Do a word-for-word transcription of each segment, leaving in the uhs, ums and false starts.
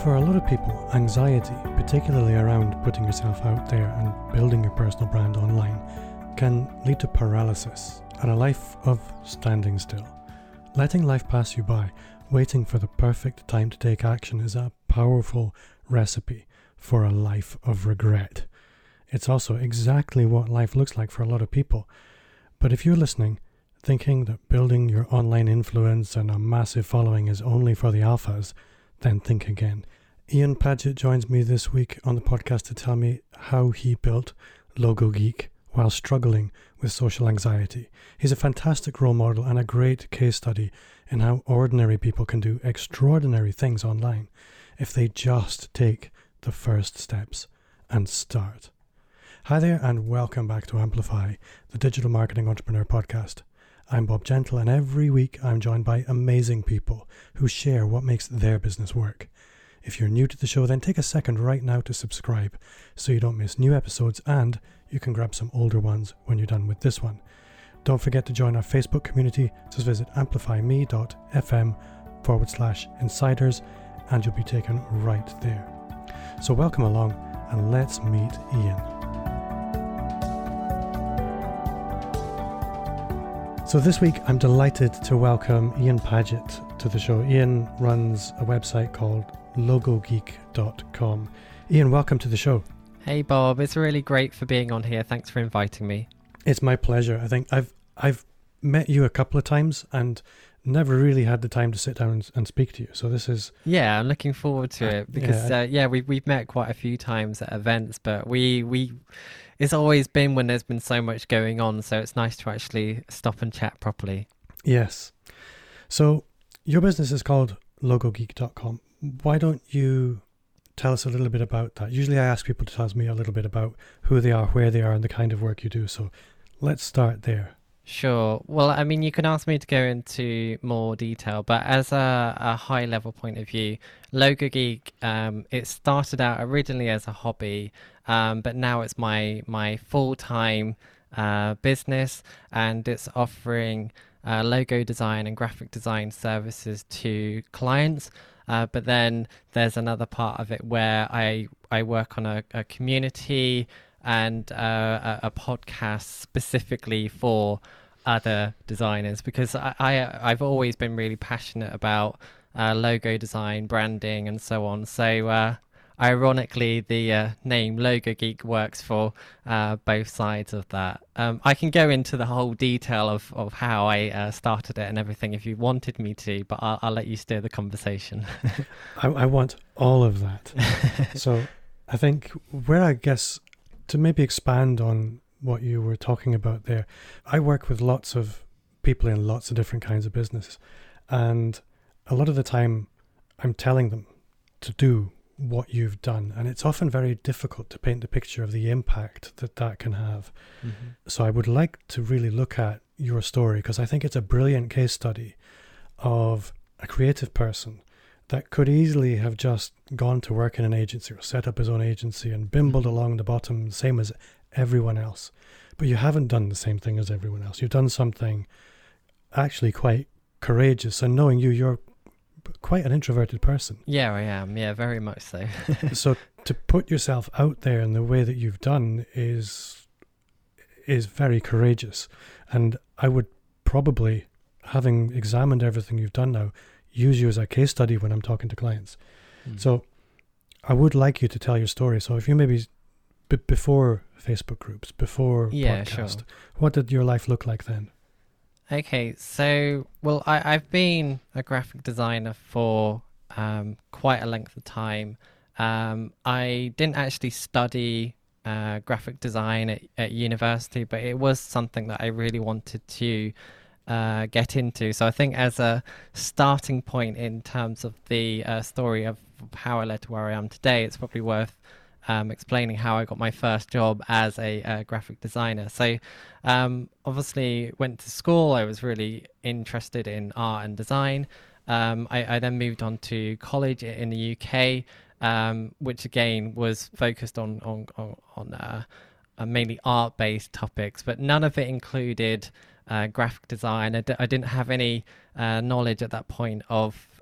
For a lot of people, anxiety, particularly around putting yourself out there and building your personal brand online, can lead to paralysis and a life of standing still. Letting life pass you by, waiting for the perfect time to take action, is a powerful recipe for a life of regret. It's also exactly what life looks like for a lot of people. But if you're listening, thinking that building your online influence and a massive following is only for the alphas, then think again. Ian Paget joins me this week on the podcast to tell me how he built Logo Geek while struggling with social anxiety. He's a fantastic role model and a great case study in how ordinary people can do extraordinary things online if they just take the first steps and start. Hi there and welcome back to Amplify, the Digital Marketing Entrepreneur Podcast. I'm Bob Gentle, and every week I'm joined by amazing people who share what makes their business work. If you're new to the show, then take a second right now to subscribe so you don't miss new episodes, and you can grab some older ones when you're done with this one. Don't forget to join our Facebook community. Just visit amplifyme.fm forward slash insiders and you'll be taken right there. So welcome along and let's meet Ian. So this week, I'm delighted to welcome Ian Paget to the show. Ian runs a website called logo geek dot com. Ian, welcome to the show. Hey Bob, it's really great for being on here. Thanks for inviting me. It's my pleasure. I think I've I've met you a couple of times and never really had the time to sit down and, and speak to you. So this is yeah, I'm looking forward to it because yeah, uh, yeah we've we've met quite a few times at events, but we we. It's always been when there's been so much going on, so it's nice to actually stop and chat properly. Yes. So your business is called logo geek dot com. Why don't you tell us a little bit about that? Usually I ask people to tell me a little bit about who they are, where they are, and the kind of work you do. So let's start there. Sure. Well, I mean, you can ask me to go into more detail, but as a, a high level point of view, Logo Geek, um, it started out originally as a hobby, um, but now it's my, my full-time uh, business, and it's offering uh, logo design and graphic design services to clients. Uh, but then there's another part of it where I, I work on a, a community and uh, a, a podcast specifically for other designers, because I, I, I've always been really passionate about uh, logo design, branding, and so on. So uh, ironically, the uh, name Logo Geek works for uh, both sides of that. Um, I can go into the whole detail of, of how I uh, started it and everything if you wanted me to, but I'll, I'll let you steer the conversation. I, I want all of that. So I think where I guess to maybe expand on what you were talking about there, I work with lots of people in lots of different kinds of business, and a lot of the time I'm telling them to do what you've done, and it's often very difficult to paint the picture of the impact that that can have. Mm-hmm. So I would like to really look at your story, because I think it's a brilliant case study of a creative person that could easily have just gone to work in an agency or set up his own agency and bimbled mm-hmm. along the bottom, same as everyone else. But you haven't done the same thing as everyone else. You've done something actually quite courageous. And knowing you, you're quite an introverted person. Yeah, I am. Yeah, very much so. So to put yourself out there in the way that you've done is is very courageous. And I would probably, having examined everything you've done now, use you as a case study when I'm talking to clients. Mm. So I would like you to tell your story. So if you maybe b- before Facebook groups, before yeah, podcast, sure. What did your life look like then? Okay, so, well, I, I've been a graphic designer for um, quite a length of time. Um, I didn't actually study uh, graphic design at, at university, but it was something that I really wanted to uh, get into. So I think as a starting point in terms of the uh, story of how I led to where I am today, it's probably worth Um, explaining how I got my first job as a uh, graphic designer. So um, obviously went to school. I was really interested in art and design. Um, I, I then moved on to college in the U K, um, which again was focused on on on, on uh, uh, mainly art-based topics, but none of it included uh, graphic design. I, d- I didn't have any uh, knowledge at that point of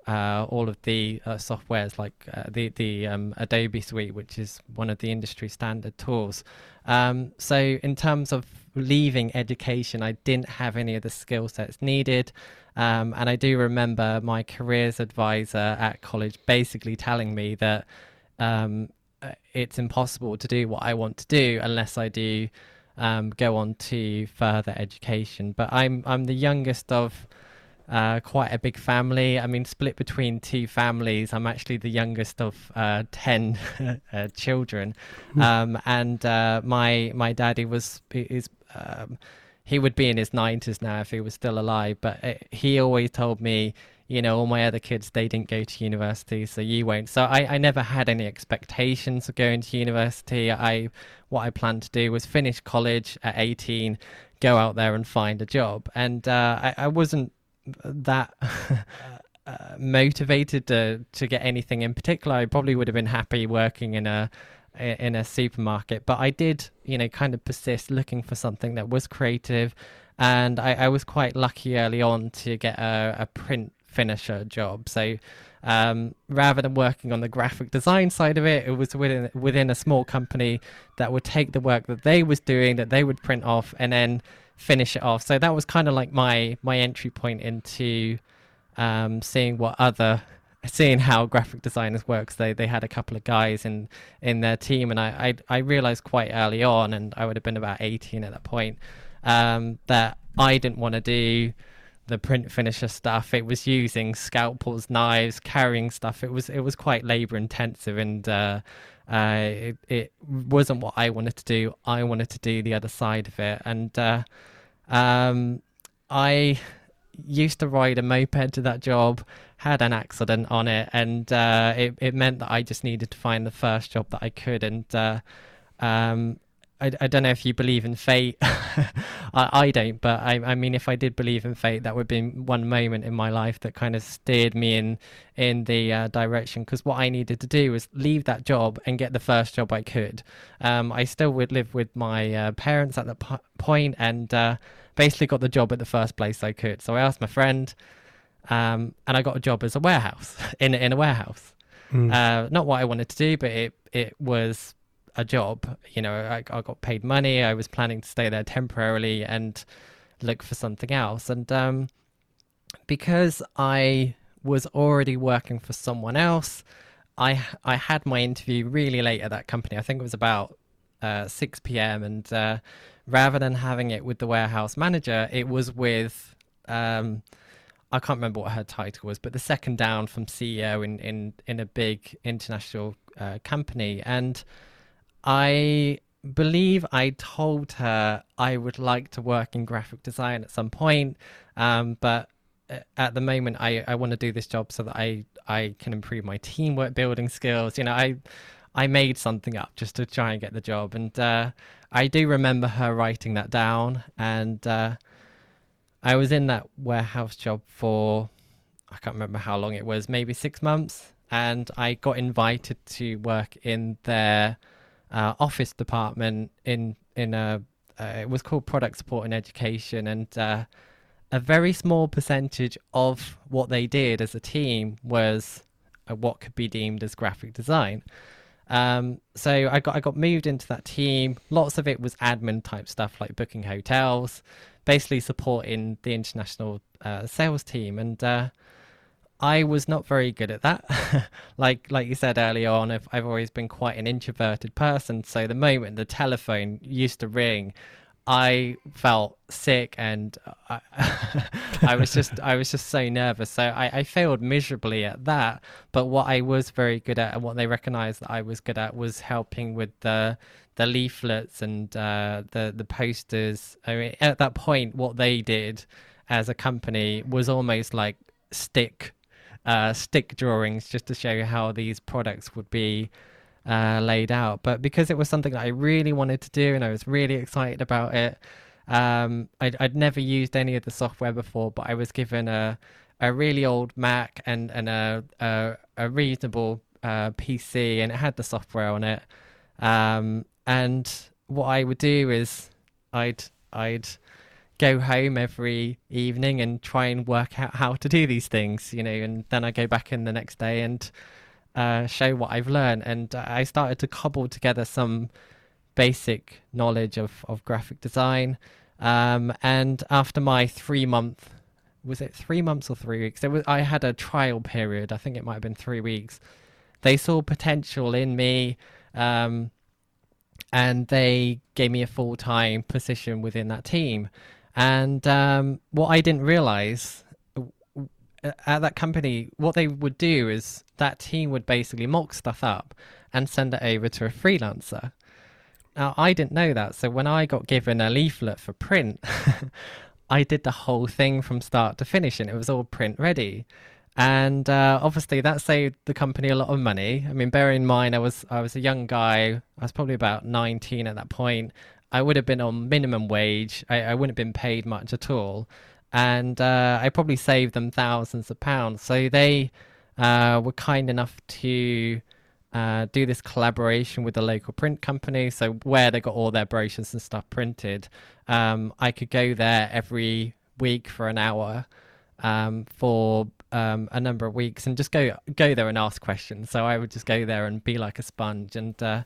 uh, all of the uh, softwares like uh, the the um, Adobe Suite, which is one of the industry standard tools. Um, so in terms of leaving education, I didn't have any of the skill sets needed. Um, and I do remember my careers advisor at college basically telling me that um, it's impossible to do what I want to do unless I do um, go on to further education. But I'm I'm the youngest of uh, quite a big family. I mean, split between two families. I'm actually the youngest of uh, ten uh, children, um, and uh, my my daddy was is. Um, he would be in his nineties now if he was still alive, but it, he always told me, you know, all my other kids, they didn't go to university, so you won't. So I, I never had any expectations of going to university. I what I planned to do was finish college at eighteen, go out there and find a job. And uh, I, I wasn't that uh, motivated to, to get anything in particular. I probably would have been happy working in a in a supermarket, but I did, you know, kind of persist looking for something that was creative, and I, I was quite lucky early on to get a, a print finisher job. So um, rather than working on the graphic design side of it, it was within within a small company that would take the work that they was doing, that they would print off and then finish it off. So that was kind of like my my entry point into um, seeing what other seeing how graphic designers works. They they had a couple of guys in in their team, and I I, I realized quite early on, and I would have been about eighteen at that point, um, that I didn't want to do the print finisher stuff. It was using scalpels, knives, carrying stuff. It was it was quite labor intensive, and uh, uh, it it wasn't what I wanted to do. I wanted to do the other side of it, and uh, um, I used to ride a moped to that job, had an accident on it, and uh, it, it meant that I just needed to find the first job that I could. And uh, um, I, I don't know if you believe in fate. I, I don't, but I, I mean, if I did believe in fate, that would be one moment in my life that kind of steered me in in the uh, direction, because what I needed to do was leave that job and get the first job I could. Um, I still would live with my uh, parents at that po- point, and uh, basically got the job at the first place I could. So I asked my friend, um, and I got a job as a warehouse, in, in a warehouse. Mm. Uh, not what I wanted to do, but it, it was a job. You know, I, I got paid money. I was planning to stay there temporarily and look for something else. And um, because I was already working for someone else, I, I had my interview really late at that company. I think it was about uh, six p.m. and uh, rather than having it with the warehouse manager, it was with, um, I can't remember what her title was, but the second down from C E O in, in, in a big international uh, company. And I believe I told her I would like to work in graphic design at some point, um, but at the moment I, I want to do this job so that I, I can improve my teamwork building skills. You know, I I made something up just to try and get the job. And uh, I do remember her writing that down. And uh, I was in that warehouse job for, I can't remember how long it was, maybe six months. And I got invited to work in their uh, office department in, in a, uh, it was called Product Support and Education. And uh, a very small percentage of what they did as a team was uh, what could be deemed as graphic design. Um, so I got I got moved into that team. Lots of it was admin type stuff, like booking hotels, basically supporting the international uh, sales team. And uh, I was not very good at that. like like you said earlier on, I've, I've always been quite an introverted person. So the moment the telephone used to ring, I felt sick, and I, I was just I was just so nervous. So I, I failed miserably at that. But what I was very good at, and what they recognized that I was good at, was helping with the the leaflets and uh, the the posters. I mean, at that point, what they did as a company was almost like stick uh, stick drawings, just to show how these products would be Uh, laid out. But because it was something that I really wanted to do and I was really excited about it, um, I'd, I'd never used any of the software before, but I was given a a really old Mac and, and a, a, a reasonable uh, P C, and it had the software on it. Um, and what I would do is I'd I'd go home every evening and try and work out how to do these things, you know, and then I go back in the next day and uh, show what I've learned. And I started to cobble together some basic knowledge of, of graphic design. Um, and after my three month, was it three months or three weeks? It was, I had a trial period. I think it might have been three weeks. They saw potential in me. Um, and they gave me a full-time position within that team. And um, what I didn't realize at that company, what they would do is that team would basically mock stuff up and send it over to a freelancer. Now, I didn't know that. So when I got given a leaflet for print, I did the whole thing from start to finish, and it was all print ready. And uh, obviously that saved the company a lot of money. I mean, bear in mind, I was I was a young guy. I was probably about nineteen at that point. I would have been on minimum wage. I, I wouldn't have been paid much at all. And uh, I probably saved them thousands of pounds. So they uh, were kind enough to uh, do this collaboration with the local print company. So where they got all their brochures and stuff printed, um, I could go there every week for an hour um, for um, a number of weeks and just go go there and ask questions. So I would just go there and be like a sponge. And uh,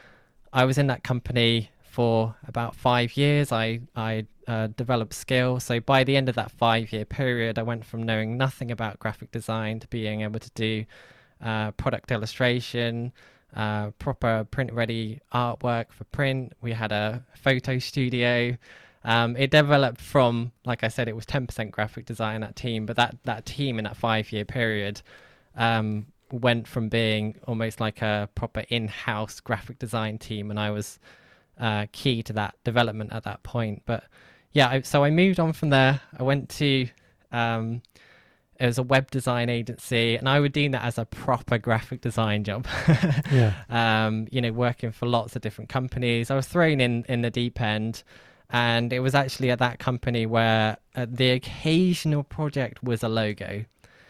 I was in that company for about five years. I, I uh, developed skill. So by the end of that five-year period, I went from knowing nothing about graphic design to being able to do uh, product illustration, uh, proper print-ready artwork for print. We had a photo studio. Um, it developed from, like I said, it was ten percent graphic design, that team, but that, that team in that five-year period um, went from being almost like a proper in-house graphic design team, and I was uh, key to that development at that point. But yeah, I, so I moved on from there. I went to, um, it was a web design agency, and I would deem that as a proper graphic design job. Yeah. Um, you know, working for lots of different companies. I was thrown in, in the deep end. And it was actually at that company where uh, the occasional project was a logo,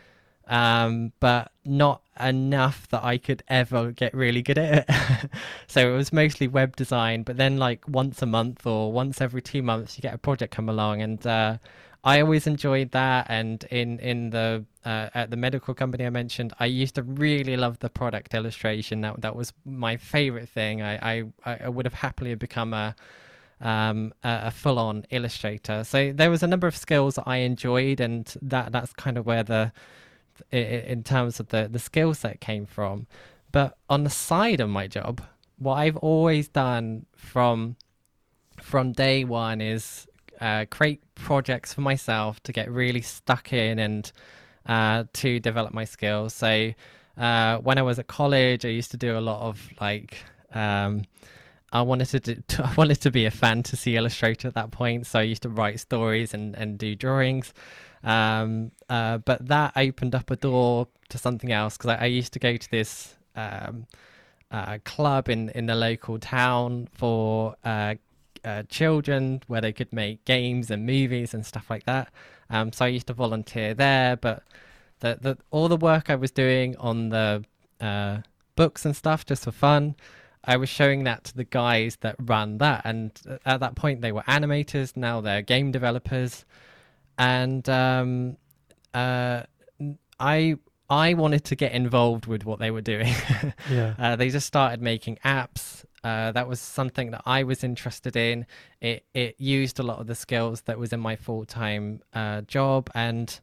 um, but not enough that I could ever get really good at it. So it was mostly web design, but then like once a month or once every two months, you get a project come along. And uh, I always enjoyed that. And in, in the uh, at the medical company I mentioned, I used to really love the product illustration. That, that was my favorite thing. I, I, I would have happily become a um a, a full-on illustrator. So there was a number of skills that I enjoyed, and that that's kind of where the in terms of the the skill set came from. But on the side of my job, what I've always done from from day one is uh create projects for myself to get really stuck in and uh to develop my skills. So uh when I was at college, I used to do a lot of like um I wanted to, do, to I wanted to be a fantasy illustrator at that point, so I used to write stories and, and do drawings. Um, uh, but that opened up a door to something else, because I, I used to go to this um, uh, club in, in the local town for uh, uh, children, where they could make games and movies and stuff like that. Um, so I used to volunteer there, but the, the all the work I was doing on the uh, books and stuff just for fun, I was showing that to the guys that ran that, and at that point they were animators, now they're game developers, and um, uh, I I wanted to get involved with what they were doing. Yeah. Uh, they just started making apps. Uh, that was something that I was interested in. It it used a lot of the skills that was in my full-time uh, job, and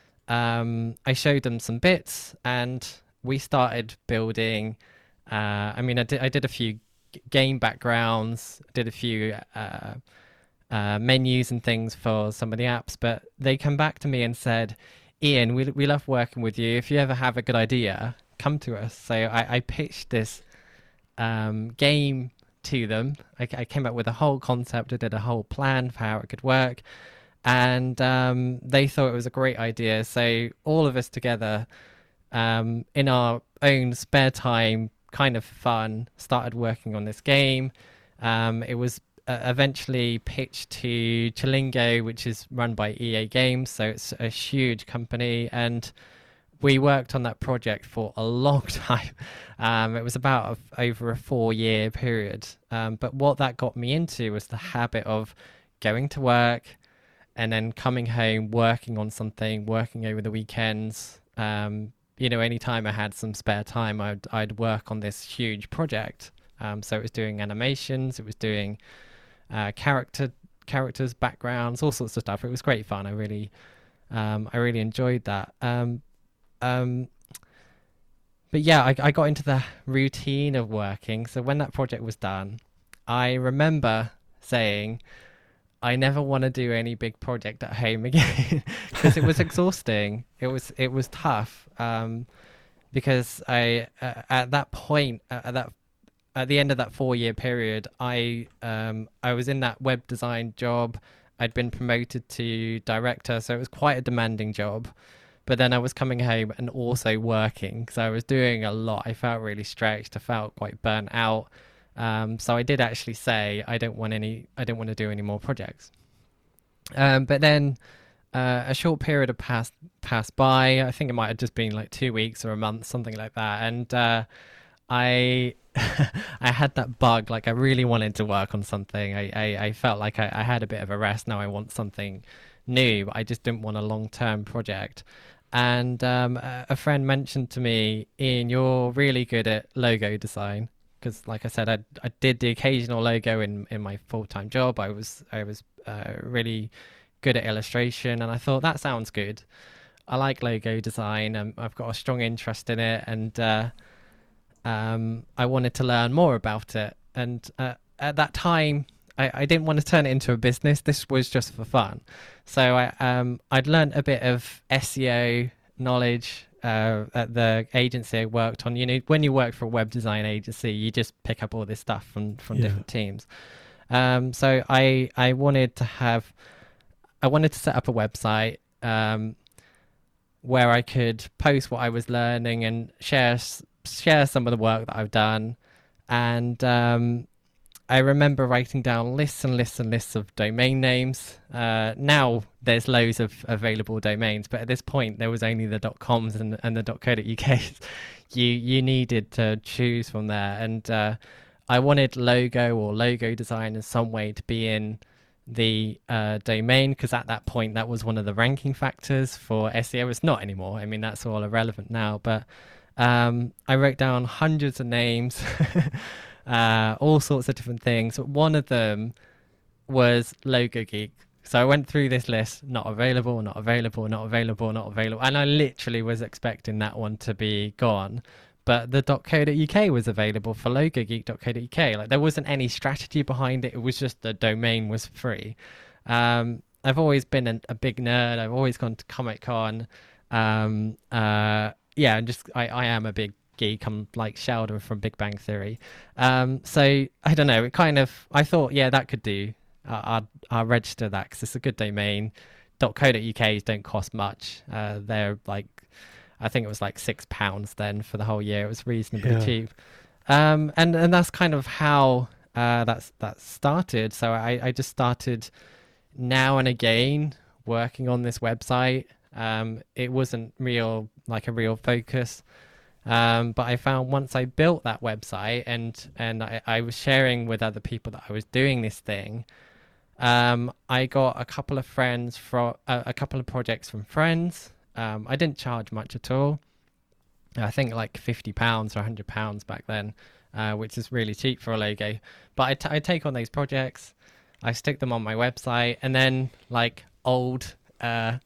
um, I showed them some bits, and we started building. Uh, I mean, I did I did a few g- game backgrounds, did a few uh, uh, menus and things for some of the apps, but they come back to me and said, Ian, we we love working with you. If you ever have a good idea, come to us. So I, I pitched this um, game to them. I, I came up with a whole concept. I did a whole plan for how it could work. And um, they thought it was a great idea. So all of us together, um, in our own spare time, kind of fun, started working on this game. Um, it was uh, eventually pitched to Chilingo, which is run by E A Games, so it's a huge company, and we worked on that project for a long time. Um, it was about a, over a four-year period. Um, but what that got me into was the habit of going to work and then coming home, working on something, working over the weekends. Um, you know, anytime I had some spare time, I'd I'd work on this huge project. Um, so it was doing animations, it was doing uh, character characters, backgrounds, all sorts of stuff. It was great fun. I really um, I really enjoyed that. Um, um, but yeah, I, I got into the routine of working. So when that project was done, I remember saying, I never want to do any big project at home again because it was exhausting. It was it was tough um, because I uh, at that point uh, at that at the end of that four year period, I um, I was in that web design job. I'd been promoted to director, so it was quite a demanding job. But then I was coming home and also working because I was doing a lot. I felt really stretched. I felt quite burnt out. Um, so I did actually say I don't want any. I don't want to do any more projects. Um, but then uh, a short period of passed passed by. I think it might have just been like two weeks or a month, something like that. And uh, I I had that bug. Like I really wanted to work on something. I I, I felt like I, I had a bit of a rest. Now I want something new. I just didn't want a long term project. And um, a friend mentioned to me, Ian, you're really good at logo design. Because, like I said, I I did the occasional logo in, in my full time job. I was I was uh, really good at illustration, and I thought that sounds good. I like logo design, and I've got a strong interest in it, and uh, um, I wanted to learn more about it. And uh, at that time, I, I didn't want to turn it into a business. This was just for fun. So I um I'd learned a bit of S E O knowledge. Uh, at the agency I worked on, you know, when you work for a web design agency, you just pick up all this stuff from, from yeah. different teams. Um, so I I wanted to have, I wanted to set up a website um, where I could post what I was learning and share share some of the work that I've done. And um, I remember writing down lists and lists and lists of domain names. Uh, now there's loads of available domains, but at this point there was only the .coms and, and the .co.uk's. You you needed to choose from there, and uh, I wanted logo or logo design in some way to be in the uh, domain, because at that point that was one of the ranking factors for S E O. It's not anymore. I mean, that's all irrelevant now. But um, I wrote down hundreds of names. Uh, all sorts of different things. One of them was Logo Geek. So I went through this list, not available, not available, not available, not available. And I literally was expecting that one to be gone. But the .co.uk was available for logogeek dot co dot uk. Like there wasn't any strategy behind it. It was just the domain was free. Um, I've always been a, a big nerd. I've always gone to Comic Con. Um, uh, yeah, and just I, I am a big geek. I'm like Sheldon from Big Bang Theory. Um, so I don't know. It kind of I thought, yeah, that could do. Uh, I'll, I'll register that because it's a good domain. .co.uk's don't cost much. Uh, they're like, I think it was like six pounds then for the whole year. It was reasonably yeah. cheap. Um, and and that's kind of how uh, that's that started. So I I just started now and again working on this website. Um, it wasn't real like a real focus. Um, but I found once I built that website and and I, I was sharing with other people that I was doing this thing, um, I got a couple of friends from uh, a couple of projects from friends. Um, I didn't charge much at all. I think like fifty pounds or one hundred pounds back then, uh, which is really cheap for a logo. But I, t- I take on these projects, I stick them on my website, and then like old uh,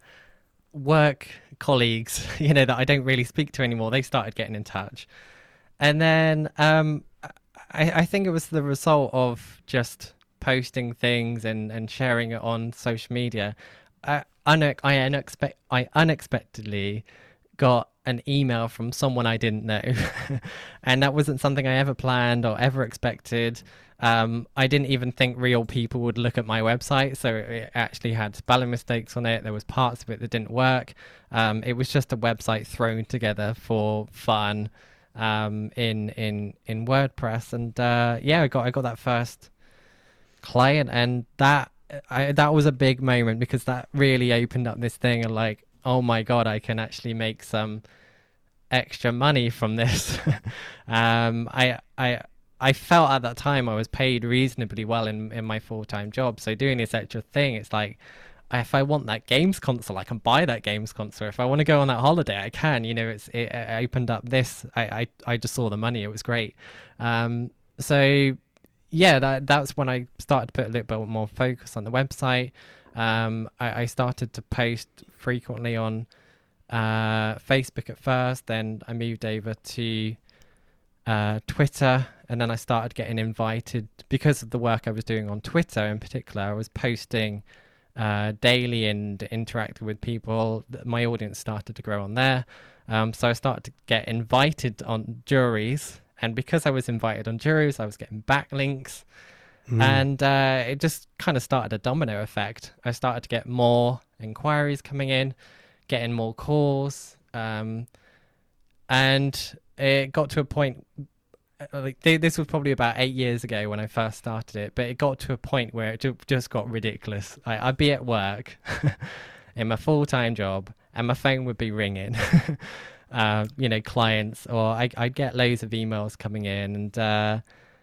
work colleagues, you know, that I don't really speak to anymore, they started getting in touch. And then um, I, I think it was the result of just posting things and, and sharing it on social media. I, une- I, unexpe- I unexpectedly got an email from someone I didn't know. And that wasn't something I ever planned or ever expected. Um, I didn't even think real people would look at my website. So it actually had spelling mistakes on it. There was parts of it that didn't work. Um, it was just a website thrown together for fun um, in in in WordPress. And uh, yeah, I got I got that first client, and that I, that was a big moment because that really opened up this thing of like, oh my God, I can actually make some extra money from this. um, I I. I felt at that time I was paid reasonably well in, in my full-time job. So doing this extra thing, it's like, if I want that games console, I can buy that games console. If I want to go on that holiday, I can. You know, it's it, it opened up this. I, I I just saw the money. It was great. Um, so yeah, that that's when I started to put a little bit more focus on the website. Um, I, I started to post frequently on uh, Facebook at first. Then I moved over to uh, Twitter, and then I started getting invited because of the work I was doing on Twitter in particular. I was posting uh, daily and interacting with people. My audience started to grow on there. Um, so I started to get invited on juries. And because I was invited on juries, I was getting backlinks. Mm. And uh, it just kind of started a domino effect. I started to get more inquiries coming in, getting more calls. Um, and it got to a point, like th- this was probably about eight years ago when I first started it, but it got to a point where it ju- just got ridiculous. I- I'd be at work in my full-time job and my phone would be ringing, uh, you know, clients, or I- I'd get loads of emails coming in, and uh,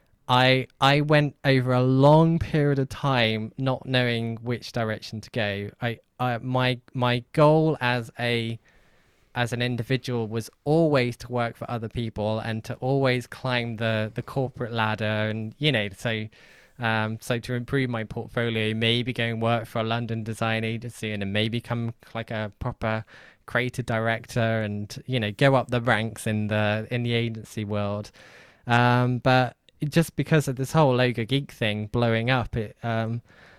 I I went over a long period of time not knowing which direction to go. I, I my my goal as a as an individual was always to work for other people and to always climb the, the corporate ladder, and, you know, so um, so to improve my portfolio, maybe go and work for a London design agency and then maybe become like a proper creative director and, you know, go up the ranks in the in the agency world. Um, but just because of this whole Logo Geek thing blowing up, it um,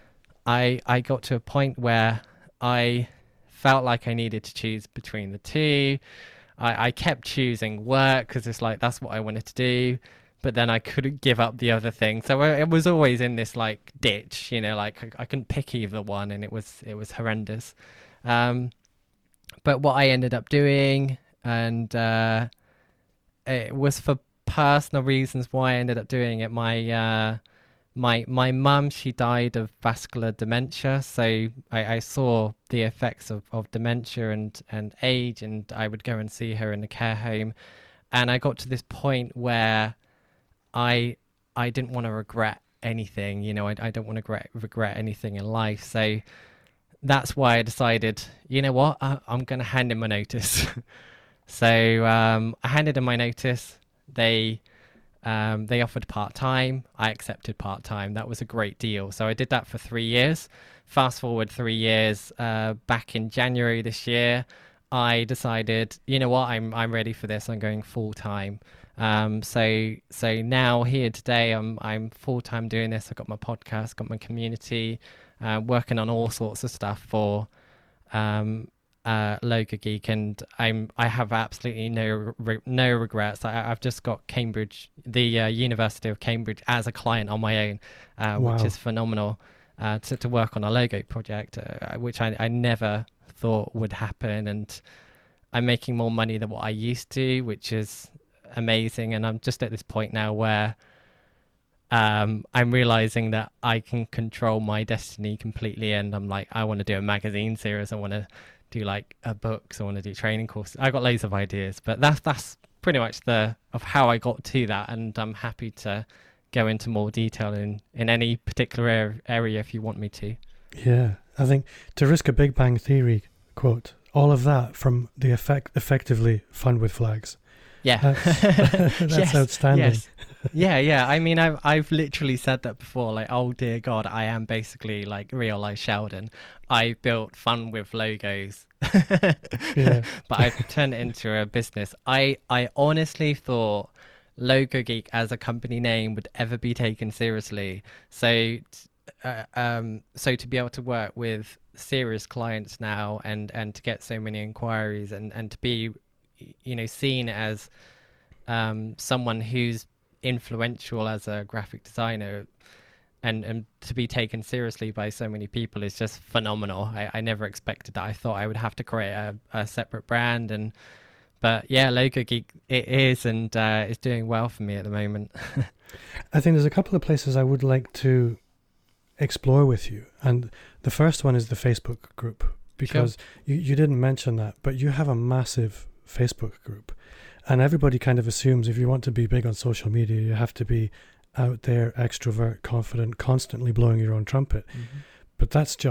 I I got to a point where I felt like I needed to choose between the two. I, I kept choosing work because it's like that's what I wanted to do, but then I couldn't give up the other thing. So I, it was always in this like ditch, you know, like I, I couldn't pick either one, and it was it was horrendous. Um, but what I ended up doing, and uh, it was for personal reasons why I ended up doing it. My uh, My my mum, she died of vascular dementia, so I, I saw the effects of, of dementia and, and age, and I would go and see her in the care home, and I got to this point where I I didn't want to regret anything, you know, I, I don't want to regret, regret anything in life, so that's why I decided, you know what, I, I'm going to hand in my notice. So um, I handed in my notice. They... Um, they offered part-time. I accepted part-time. That was a great deal. So I did that for three years. Fast forward three years, uh, back in January this year, I decided, you know what, I'm I'm ready for this. I'm going full-time. Um, so so now here today, I'm I'm full-time doing this. I've got my podcast, got my community, uh, working on all sorts of stuff for um, Uh, Logo Geek, and I'm I have absolutely no re- no regrets. I, I've just got Cambridge, the uh, University of Cambridge, as a client on my own, uh, wow. which is phenomenal. Uh, to to work on a logo project, uh, which I I never thought would happen, and I'm making more money than what I used to, which is amazing. And I'm just at this point now where um, I'm realizing that I can control my destiny completely, and I'm like, I want to do a magazine series. I want to do like a books. I want to do training courses. I got loads of ideas, but that's that's pretty much the of how I got to that, and I'm happy to go into more detail in in any particular area if you want me to. Yeah, I think to risk a Big Bang Theory quote, all of that from the effect effectively Fun with Flags. Yeah, that's, that's yes, outstanding. Yes. yeah, yeah. I mean, I've I've literally said that before. Like, oh dear God, I am basically like real life Sheldon. I built Fun with Logos, yeah. but I've turned it into a business. I I honestly thought Logo Geek as a company name would ever be taken seriously. So, uh, um, so to be able to work with serious clients now, and and to get so many inquiries, and and to be, you know, seen as um, someone who's influential as a graphic designer, and, and to be taken seriously by so many people is just phenomenal. I, I never expected that. I thought I would have to create a, a separate brand, and but yeah, Logo Geek it is, and uh, it's doing well for me at the moment. I think there's a couple of places I would like to explore with you, and the first one is the Facebook group, because sure. you, you didn't mention that, but you have a massive Facebook group, and everybody kind of assumes if you want to be big on social media, you have to be out there, extrovert, confident, constantly blowing your own trumpet. Mm-hmm. But that's just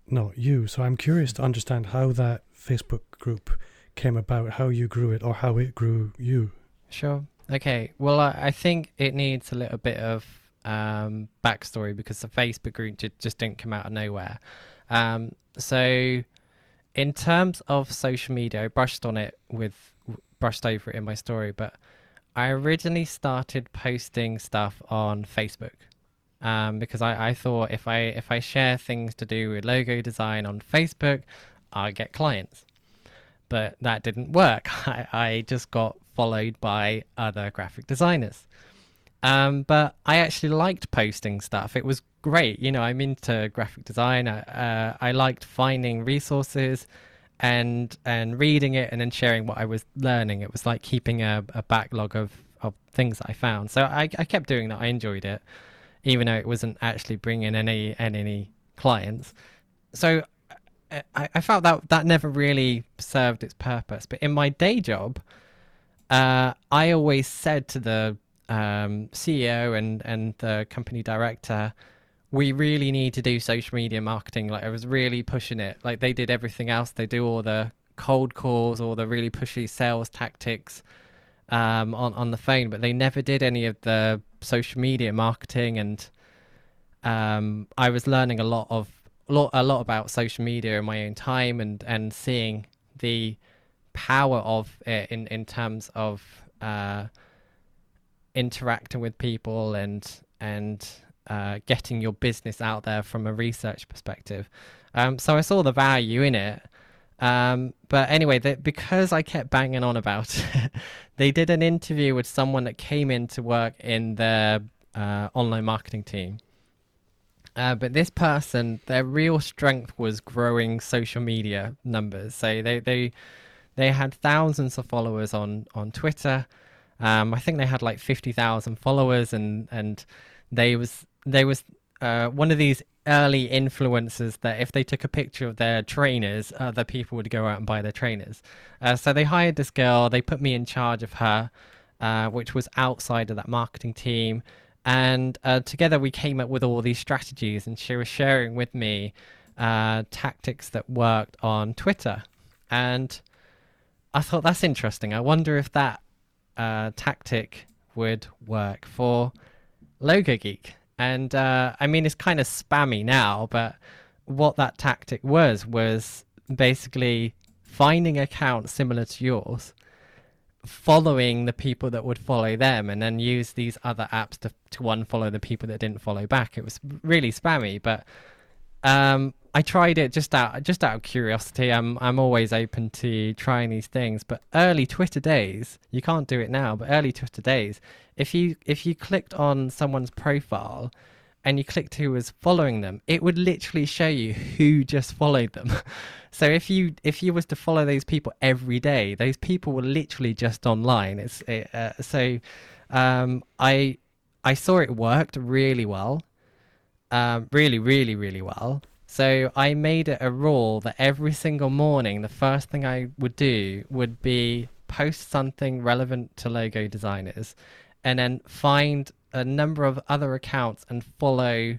No, you. So I'm curious to understand how that Facebook group came about, how you grew it, or how it grew you. Sure. Okay. Well, I, I think it needs a little bit of um, backstory because the Facebook group ju- just didn't come out of nowhere. Um, so, in terms of social media, I brushed on it with brushed over it in my story, but I originally started posting stuff on Facebook um, because I, I thought if I if I share things to do with logo design on Facebook, I get clients. But that didn't work. I, I just got followed by other graphic designers. Um, but I actually liked posting stuff. It was great. You know, I'm into graphic design. I, uh, I liked finding resources and and reading it and then sharing what I was learning. It was like keeping a, a backlog of, of things that I found. So I, I kept doing that. I enjoyed it, even though it wasn't actually bringing any any clients. So I, I felt that that never really served its purpose. But in my day job, uh, I always said to the um, C E O and, and the company director, we really need to do social media marketing. Like I was really pushing it. Like they did everything else. They do all the cold calls, all the really pushy sales tactics um, on, on the phone, but they never did any of the social media marketing. And um, I was learning a lot of A lot, a lot about social media in my own time and, and seeing the power of it in, in terms of uh, interacting with people and and uh, getting your business out there from a research perspective. Um, so I saw the value in it. Um, but anyway, they, because I kept banging on about it, they did an interview with someone that came in to work in their uh, online marketing team. Uh, but this person, their real strength was growing social media numbers. So they they they had thousands of followers on on Twitter. Um, I think they had like fifty thousand followers, and and they was they was uh, one of these early influencers that if they took a picture of their trainers, other people would go out and buy their trainers. Uh, so they hired this girl. They put me in charge of her, uh, which was outside of that marketing team. And uh, together we came up with all these strategies, and she was sharing with me uh, tactics that worked on Twitter. And I thought, that's interesting. I wonder if that uh, tactic would work for Logo Geek. And uh, I mean, it's kind of spammy now, but what that tactic was, was basically finding accounts similar to yours, following the people that would follow them, and then use these other apps to, to unfollow the people that didn't follow back. It was really spammy, but um, I tried it just out just out of curiosity. I'm I'm always open to trying these things. But early Twitter days, you can't do it now, but early Twitter days, if you if you clicked on someone's profile and you clicked who was following them, it would literally show you who just followed them. So if you if you was to follow those people every day, those people were literally just online. It's it, uh, so um, I I saw it worked really well, um, really really really well. So I made it a rule that every single morning, the first thing I would do would be post something relevant to logo designers, and then find a number of other accounts and follow.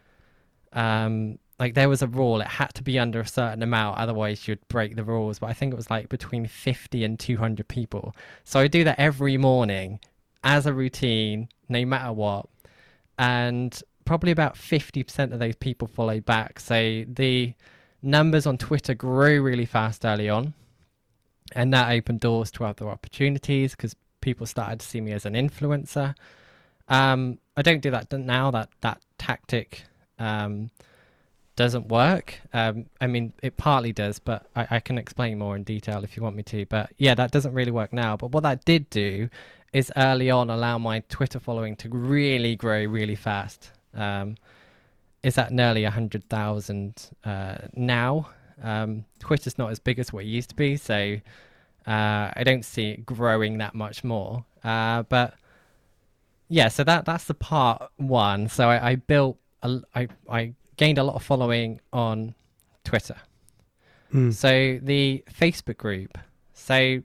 Um, like there was a rule; it had to be under a certain amount, otherwise you'd break the rules. But I think it was like between fifty and two hundred people. So I do that every morning as a routine, no matter what, and probably about fifty percent of those people follow back. So the numbers on Twitter grew really fast early on, and that opened doors to other opportunities because people started to see me as an influencer. Um, I don't do that now. That that tactic um, doesn't work. Um, I mean, it partly does, but I, I can explain more in detail if you want me to. But yeah, that doesn't really work now. But what that did do is early on allow my Twitter following to really grow really fast. Um, it's at nearly one hundred thousand uh, now. Um, Twitter's not as big as what it used to be, so uh, I don't see it growing that much more. Uh, but yeah, so that that's the part one. So I, I built, a, I, I gained a lot of following on Twitter. Mm. So the Facebook group. So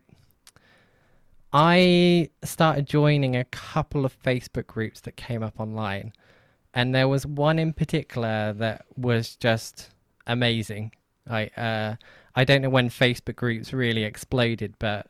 I started joining a couple of Facebook groups that came up online. And there was one in particular that was just amazing. I uh, I don't know when Facebook groups really exploded, but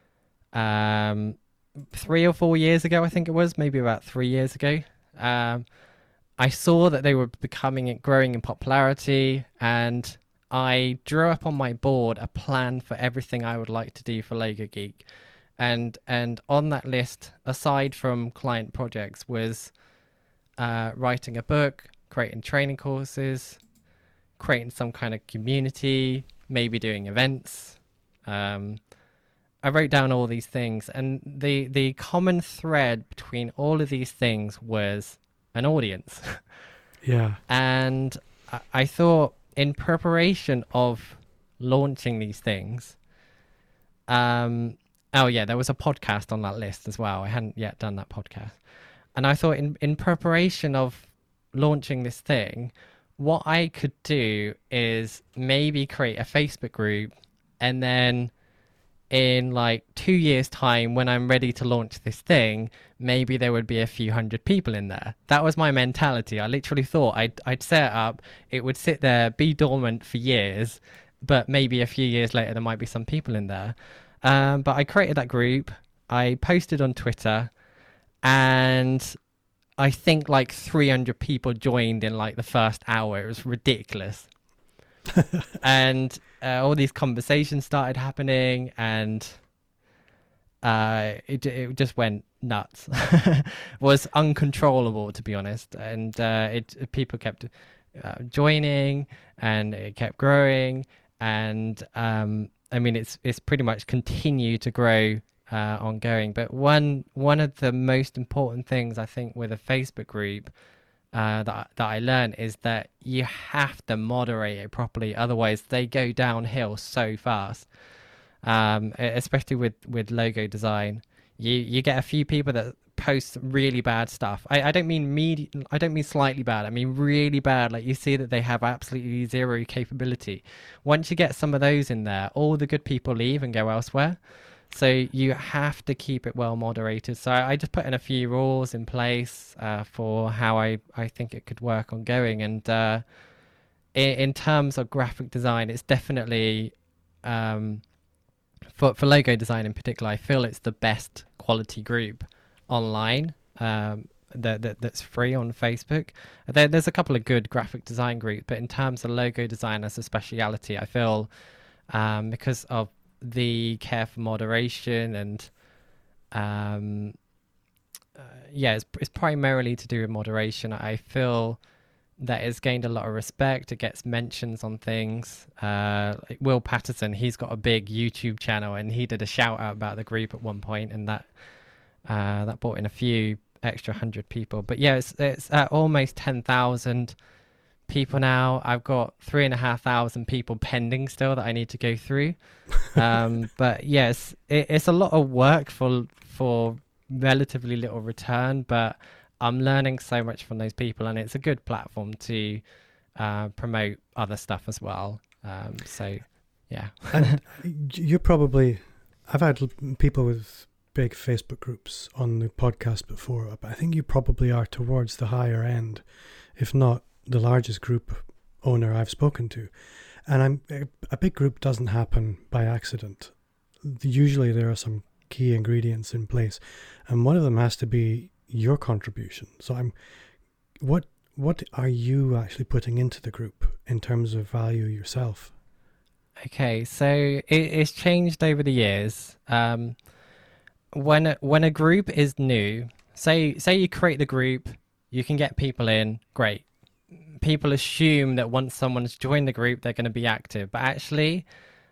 um, three or four years ago, I think it was, maybe about three years ago, um, I saw that they were becoming growing in popularity, and I drew up on my board a plan for everything I would like to do for Logo Geek. And and on that list, aside from client projects, was uh, writing a book, creating training courses, creating some kind of community, maybe doing events. Um, I wrote down all these things, and the, the common thread between all of these things was an audience. Yeah. And I, I thought, in preparation of launching these things, um, oh yeah, there was a podcast on that list as well. I hadn't yet done that podcast. And I thought in, in preparation of launching this thing, what I could do is maybe create a Facebook group, and then in like two years time, when I'm ready to launch this thing, maybe there would be a few hundred people in there. That was my mentality. I literally thought I'd, I'd set it up, it would sit there, be dormant for years, but maybe a few years later, there might be some people in there. Um, but I created that group, I posted on Twitter, and I think like three hundred people joined in like the first hour. It was ridiculous. And uh, all these conversations started happening, and uh, it it just went nuts. Was uncontrollable, to be honest. And uh, it people kept uh, joining, and it kept growing. And um, I mean, it's it's pretty much continued to grow uh, ongoing. But one one of the most important things I think with a Facebook group uh, that that I learned is that you have to moderate it properly, otherwise they go downhill so fast. Um, e- especially with with logo design, you you get a few people that post really bad stuff. I, I don't mean med- I don't mean slightly bad. I mean really bad. Like you see that they have absolutely zero capability. Once you get some of those in there, all the good people leave and go elsewhere. So you have to keep it well moderated. So I just put in a few rules in place uh, for how I, I think it could work ongoing. And uh, in, in terms of graphic design, it's definitely, um, for, for logo design in particular, I feel it's the best quality group online um, that, that that's free on Facebook. There, there's a couple of good graphic design groups, but in terms of logo design as a speciality, I feel um, because of the care for moderation and um uh, yeah it's, it's primarily to do with moderation. I feel that it's gained a lot of respect. It gets mentions on things. uh like Will Patterson, he's got a big YouTube channel, and he did a shout out about the group at one point, and that uh that brought in a few extra hundred people. But yeah, it's it's at almost ten thousand people now. I've got three and a half thousand people pending still that I need to go through. Um, but yes, it, it's a lot of work for for relatively little return. But I'm learning so much from those people, and it's a good platform to uh, promote other stuff as well. Um, so yeah, and you're probably. I've had people with big Facebook groups on the podcast before, but I think you probably are towards the higher end, if not the largest group owner I've spoken to. And I'm a, a big group doesn't happen by accident. Usually there are some key ingredients in place, and one of them has to be your contribution. So I'm what what are you actually putting into the group in terms of value yourself? Okay, so it, it's changed over the years. Um, when a, when a group is new, say say you create the group, you can get people in, great. People assume that once someone's joined the group, they're going to be active. But actually,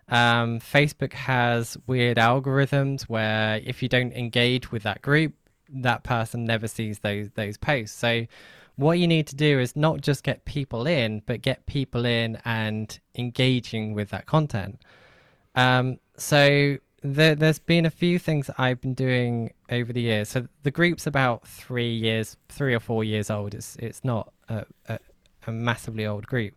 um, Facebook has weird algorithms where if you don't engage with that group, that person never sees those those posts. So what you need to do is not just get people in, but get people in and engaging with that content. Um, so there, there's been a few things that I've been doing over the years. So the group's about three years, three or four years old. It's it's not a, a a massively old group,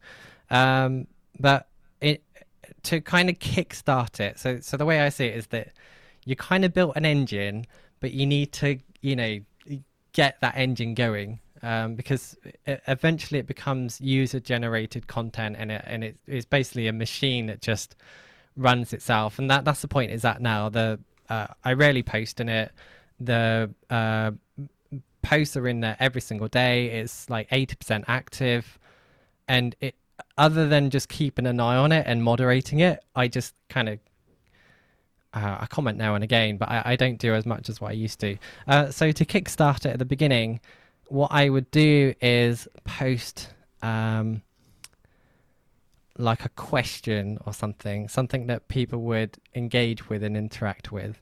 um, but it to kind of kickstart it. So, so the way I see it is that you kind of built an engine, but you need to, you know, get that engine going. um, because it, eventually it becomes user generated content, and it and it is basically a machine that just runs itself. And that that's the point is that now the uh, I rarely post in it. The uh, posts are in there every single day. It's like eighty percent active, and it other than just keeping an eye on it and moderating it, I just kind of uh, I comment now and again, but I, I don't do as much as what I used to. Uh, so to kickstart it at the beginning, what I would do is post um, like a question or something, something that people would engage with and interact with.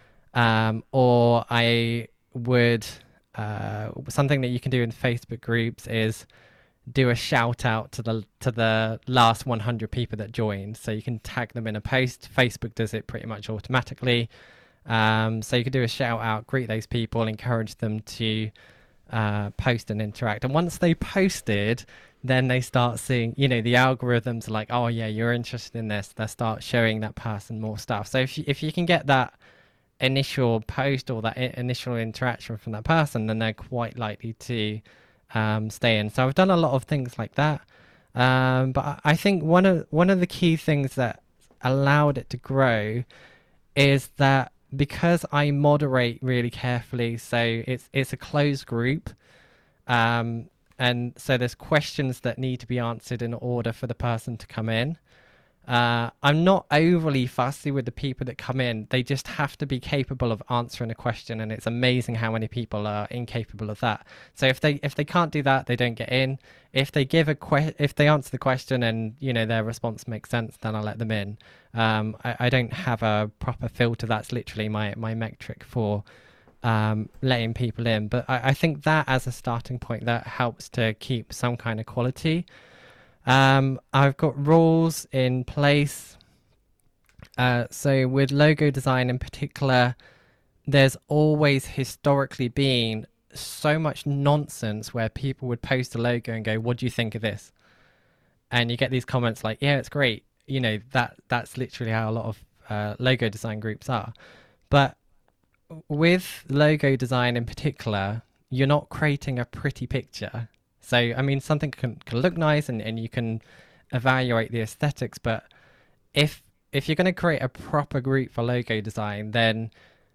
Um, or I would, uh, something that you can do in Facebook groups is do a shout out to the to the last one hundred people that joined. So you can tag them in a post. Facebook does it pretty much automatically. Um, so you can do a shout out, greet those people, encourage them to uh, post and interact. And once they posted, then they start seeing, you know, the algorithms are like, oh yeah, you're interested in this. They start showing that person more stuff. So if you, if you can get that initial post or that I- initial interaction from that person, then they're quite likely to um, stay in. So I've done a lot of things like that. Um, but I, I think one of one of the key things that allowed it to grow is that because I moderate really carefully, so it's it's a closed group, um, and so there's questions that need to be answered in order for the person to come in. Uh, I'm not overly fussy with the people that come in. They just have to be capable of answering a question, and it's amazing how many people are incapable of that. So if they if they can't do that, they don't get in. If they give a que- if they answer the question and you know their response makes sense, then I'll let them in. Um, I, I don't have a proper filter. That's literally my my metric for um, letting people in. But I, I think that as a starting point, that helps to keep some kind of quality. Um, I've got rules in place. Uh, so with logo design in particular, there's always historically been so much nonsense where people would post a logo and go, what do you think of this? And you get these comments like, yeah, it's great. You know, that that's literally how a lot of uh, logo design groups are. But with logo design in particular, you're not creating a pretty picture. So, I mean, something can, can look nice and, and you can evaluate the aesthetics, but if if you're going to create a proper group for logo design, then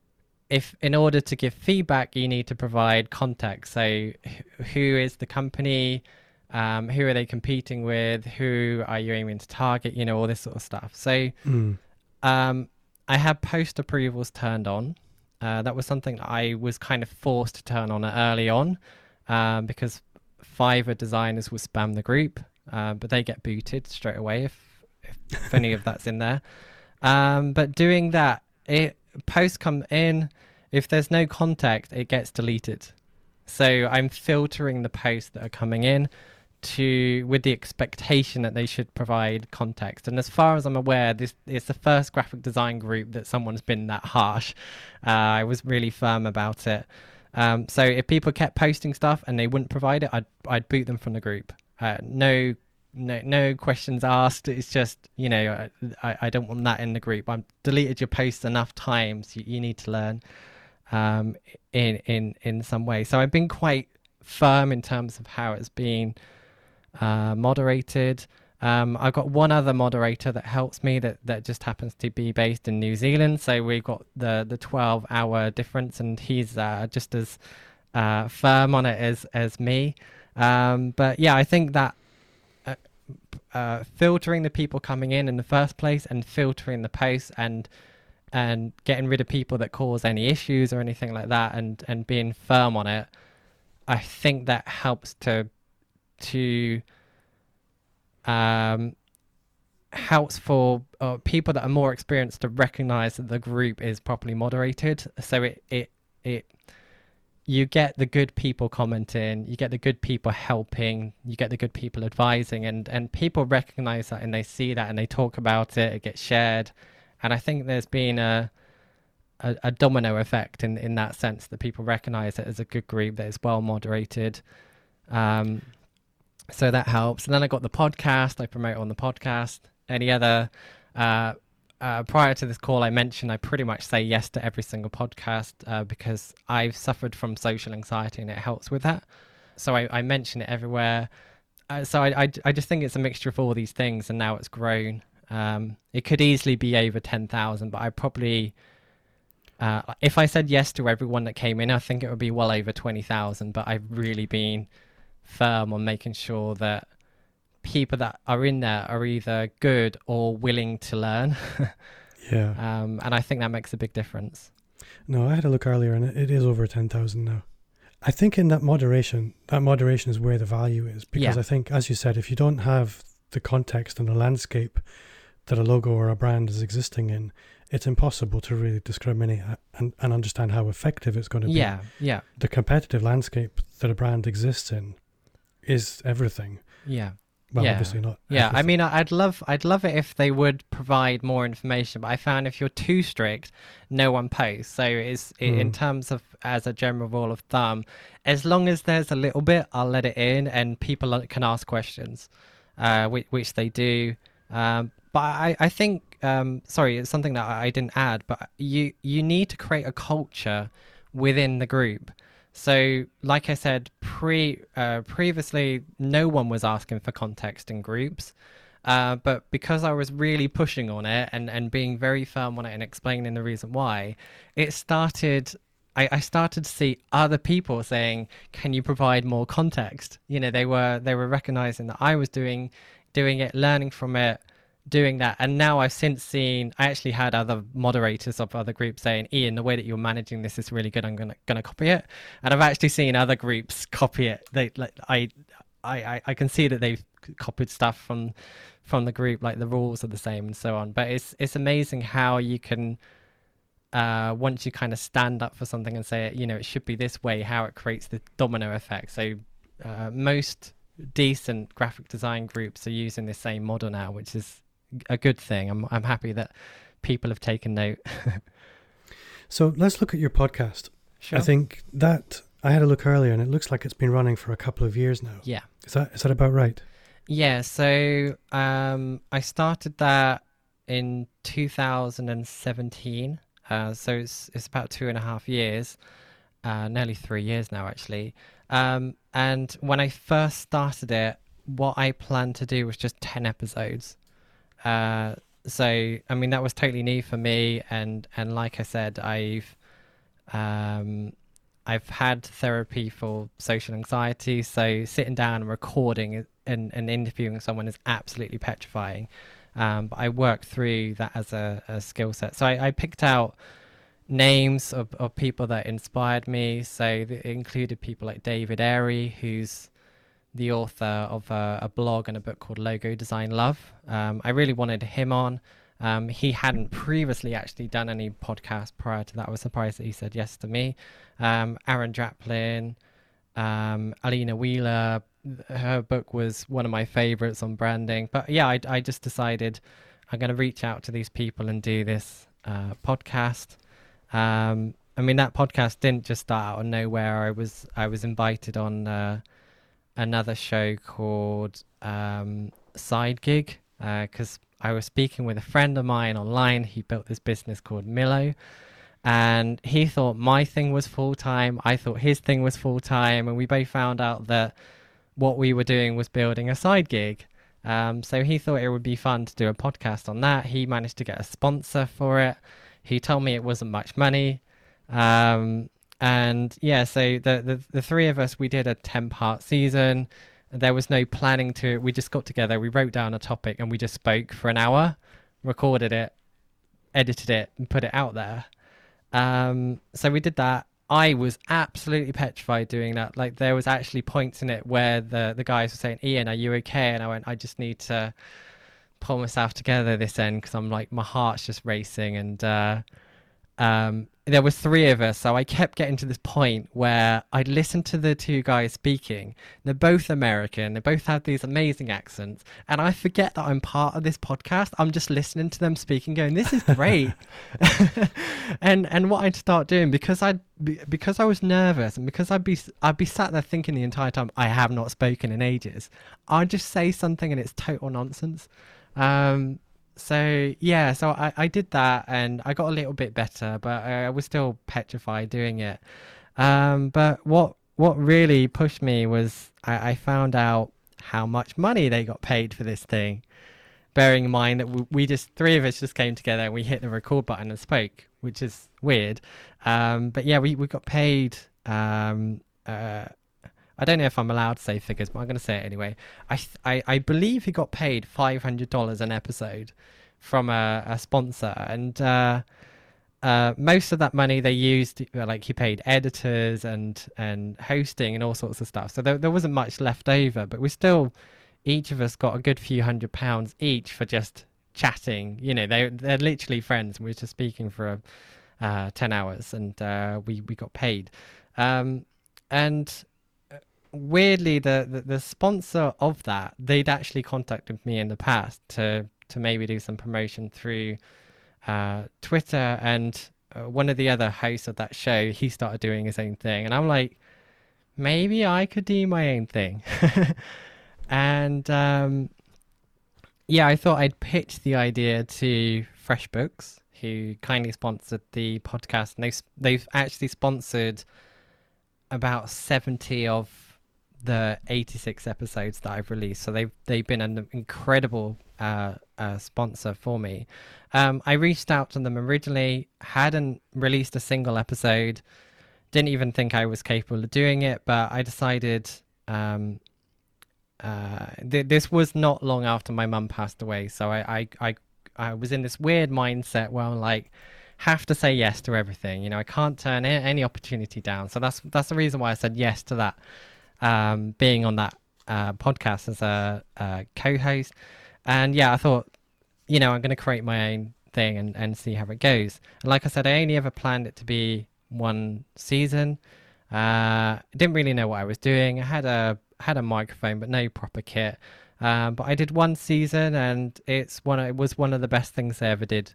if in order to give feedback, you need to provide context. So who is the company? Um, who are they competing with? Who are you aiming to target? You know, all this sort of stuff. So mm. um, I had post approvals turned on. Uh, that was something I was kind of forced to turn on early on um, because Fiverr designers will spam the group, uh, but they get booted straight away if, if, if any of that's in there. Um, but doing that, it posts come in. If there's no context, it gets deleted. So I'm filtering the posts that are coming in to with the expectation that they should provide context. And as far as I'm aware, this is the first graphic design group that someone's been that harsh. Uh, I was really firm about it. Um, so if people kept posting stuff and they wouldn't provide it, I'd I'd boot them from the group. Uh, no, no, no questions asked. It's just you know I I don't want that in the group. I've deleted your posts enough times. You, you need to learn um, in in in some way. So I've been quite firm in terms of how it's been uh, moderated. Um, I've got one other moderator that helps me that, that just happens to be based in New Zealand. So we've got the, the twelve hour difference, and he's uh, just as uh, firm on it as, as me. Um, but yeah, I think that uh, uh, filtering the people coming in in the first place and filtering the posts and and getting rid of people that cause any issues or anything like that and, and being firm on it, I think that helps to to Um, helps for uh, people that are more experienced to recognize that the group is properly moderated. So it, it, it, you get the good people commenting, you get the good people helping, you get the good people advising, and, and people recognize that and they see that and they talk about it, it gets shared. And I think there's been a, a, a domino effect in, in that sense that people recognize it as a good group that is well moderated. Um, So that helps. And then I got the podcast. I promote on the podcast. Any other, uh, uh, prior to this call, I mentioned I pretty much say yes to every single podcast uh, because I've suffered from social anxiety and it helps with that. so I, I mention it everywhere. Uh, so I, I I just think it's a mixture of all these things, and now it's grown. Um, it could easily be over ten thousand, but I probably, uh, if I said yes to everyone that came in, I think it would be well over twenty thousand. But I've really been firm on making sure that people that are in there are either good or willing to learn. Yeah. Um, and I think that makes a big difference. No, I had a look earlier, and it, it is over ten thousand now. I think in that moderation, that moderation is where the value is, because Yeah. I think, as you said, if you don't have the context and the landscape that a logo or a brand is existing in, it's impossible to really discriminate and, and understand how effective it's going to be. Yeah, yeah, The competitive landscape that a brand exists in is everything. yeah. Well, Yeah. obviously not. Yeah, I everything. mean, I- I'd love, I'd love it if they would provide more information. But I found if you're too strict, no one posts. So it's i in Mm. terms of as a general rule of thumb, as long as there's a little bit, I'll let it in, and people are- can ask questions, uh, which, which they do. Um, but I, I think, um, sorry, it's something that I I didn't add. But you, you need to create a culture within the group. So, like I said, pre uh, previously, no one was asking for context in groups. Uh, but because I was really pushing on it and, and being very firm on it and explaining the reason why, it started, I, I started to see other people saying, can you provide more context? You know, they were they were recognizing that I was doing doing it, learning from it, doing that. And now I've since seen, I actually had other moderators of other groups saying, Ian, the way that you're managing this is really good. I'm gonna gonna copy it. And I've actually seen other groups copy it. They like I I I can see that they've copied stuff from from the group, like the rules are the same and so on. But it's it's amazing how you can uh once you kind of stand up for something and say, you know, it should be this way, how it creates the domino effect. So uh, most decent graphic design groups are using the same model now, which is a good thing. I'm I'm happy that people have taken note. So let's look at your podcast. Sure. I think that I had a look earlier, and it looks like it's been running for a couple of years now. Yeah. Is that is that about right? Yeah. So um, I started that in two thousand seventeen. Uh, so it's it's about two and a half years, uh, nearly three years now, actually. Um, and when I first started it, what I planned to do was just ten episodes. Uh, so I mean that was totally new for me, and and like I said, I've um, I've had therapy for social anxiety, so sitting down and recording and, and interviewing someone is absolutely petrifying. Um, but I worked through that as a, a skill set. So I, I picked out names of, of people that inspired me. So it included people like David Airy, who's the author of a, a blog and a book called Logo Design Love. Um, I really wanted him on. Um, he hadn't previously actually done any podcast prior to that. I was surprised that he said yes to me. Um, Aaron Draplin, um, Alina Wheeler, her book was one of my favorites on branding. But yeah, I, I just decided I'm going to reach out to these people and do this uh, podcast. Um, I mean, that podcast didn't just start out of nowhere. I was I was invited on uh, another show called um, Side Gig because uh, I was speaking with a friend of mine online. He built this business called Milo, and he thought my thing was full-time. I thought his thing was full-time, and we both found out that what we were doing was building a side gig. Um, so he thought it would be fun to do a podcast on that. He managed to get a sponsor for it. He told me it wasn't much money. Um, and yeah, so the, the, the three of us, we did a ten part season. There was no planning to it. We just got together, we wrote down a topic, and we just spoke for an hour, recorded it, edited it, and put it out there. Um, so we did that. I was absolutely petrified doing that. Like, there was actually points in it where the, the guys were saying, Ian, are you okay? And I went, I just need to pull myself together this end because I'm like, my heart's just racing. And uh, um, there was three of us. So I kept getting to this point where I'd listen to the two guys speaking. They're both American. They both have these amazing accents. And I forget that I'm part of this podcast. I'm just listening to them speaking, going, this is great. and and what I'd start doing, because I'd because I was nervous and because I'd be I'd be sat there thinking the entire time, I have not spoken in ages. I'd just say something and it's total nonsense. Um, So yeah, so I, I did that and I got a little bit better, but I, I was still petrified doing it. Um, but what what really pushed me was I, I found out how much money they got paid for this thing. Bearing in mind that we, we just three of us just came together and we hit the record button and spoke, which is weird. Um, but yeah, we, we got paid. Um, uh, I don't know if I'm allowed to say figures, but I'm going to say it anyway. I, I I believe he got paid five hundred dollars an episode from a, a sponsor, and uh, uh, most of that money they used, like he paid editors and and hosting and all sorts of stuff. So there there wasn't much left over, but we still. Each of us got a good few hundred pounds each for just chatting. You know, they they're literally friends. We were just speaking for uh, ten hours, and uh, we we got paid. Um, and weirdly, the, the the sponsor of that, they'd actually contacted me in the past to to maybe do some promotion through uh, Twitter. And uh, one of the other hosts of that show, he started doing his own thing, and I'm like, maybe I could do my own thing. And um, yeah, I thought I'd pitch the idea to FreshBooks, who kindly sponsored the podcast. And they've, they've actually sponsored about seventy of the eighty-six episodes that I've released. So they've, they've been an incredible uh, uh, sponsor for me. Um, I reached out to them originally, hadn't released a single episode, didn't even think I was capable of doing it, but I decided... Um, uh th- this was not long after my mum passed away, so I, I i i was in this weird mindset where I'm like, have to say yes to everything, you know, I can't turn a- any opportunity down. So that's that's the reason why I said yes to that, um being on that uh podcast as a uh, co-host. And yeah, I thought, you know, I'm going to create my own thing and and see how it goes. And like I said, I only ever planned it to be one season. uh didn't really know what I was doing. I had a had a microphone but no proper kit, um but I did one season, and it's one it was one of the best things I ever did,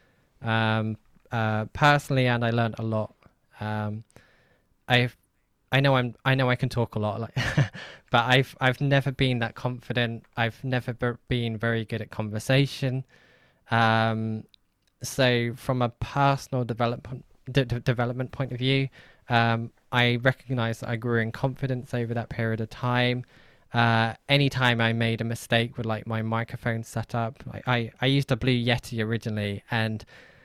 um uh personally, and I learned a lot. um I've I know I'm I know I can talk a lot, like but I've I've never been that confident. I've never be- been very good at conversation. Um so from a personal development d- d- development point of view, um I recognize that I grew in confidence over that period of time. Uh, anytime I made a mistake with like my microphone setup, I, I, I used a Blue Yeti originally, and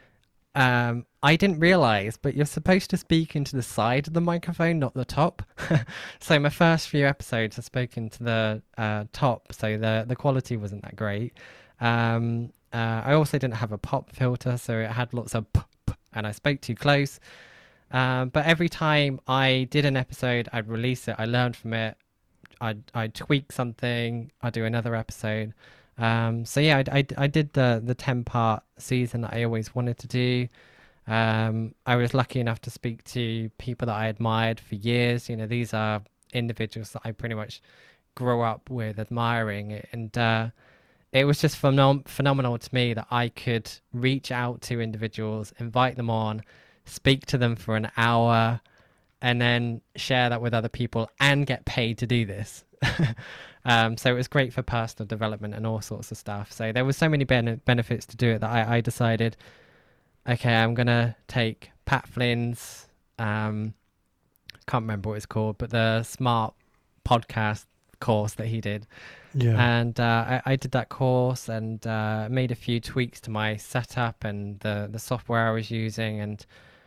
um, I didn't realize, but you're supposed to speak into the side of the microphone, not the top. So my first few episodes I spoke into the uh, top, so the, the quality wasn't that great. Um, uh, I also didn't have a pop filter, so it had lots of p, p, and I spoke too close. Um, but every time I did an episode, I'd release it. I learned from it. I'd, I'd tweak something. I'd do another episode. Um, so yeah, I, I, I did the, the ten part season that I always wanted to do. Um, I was lucky enough to speak to people that I admired for years. You know, these are individuals that I pretty much grew up with admiring. And uh, it was just phenom- phenomenal to me that I could reach out to individuals, invite them on, speak to them for an hour, and then share that with other people and get paid to do this. um, so it was great for personal development and all sorts of stuff. So there was so many ben- benefits to do it that I, I decided, okay, I'm going to take Pat Flynn's, um, can't remember what it's called, but the smart podcast course that he did. Yeah. And uh, I, I did that course and uh, made a few tweaks to my setup and the, the software I was using, and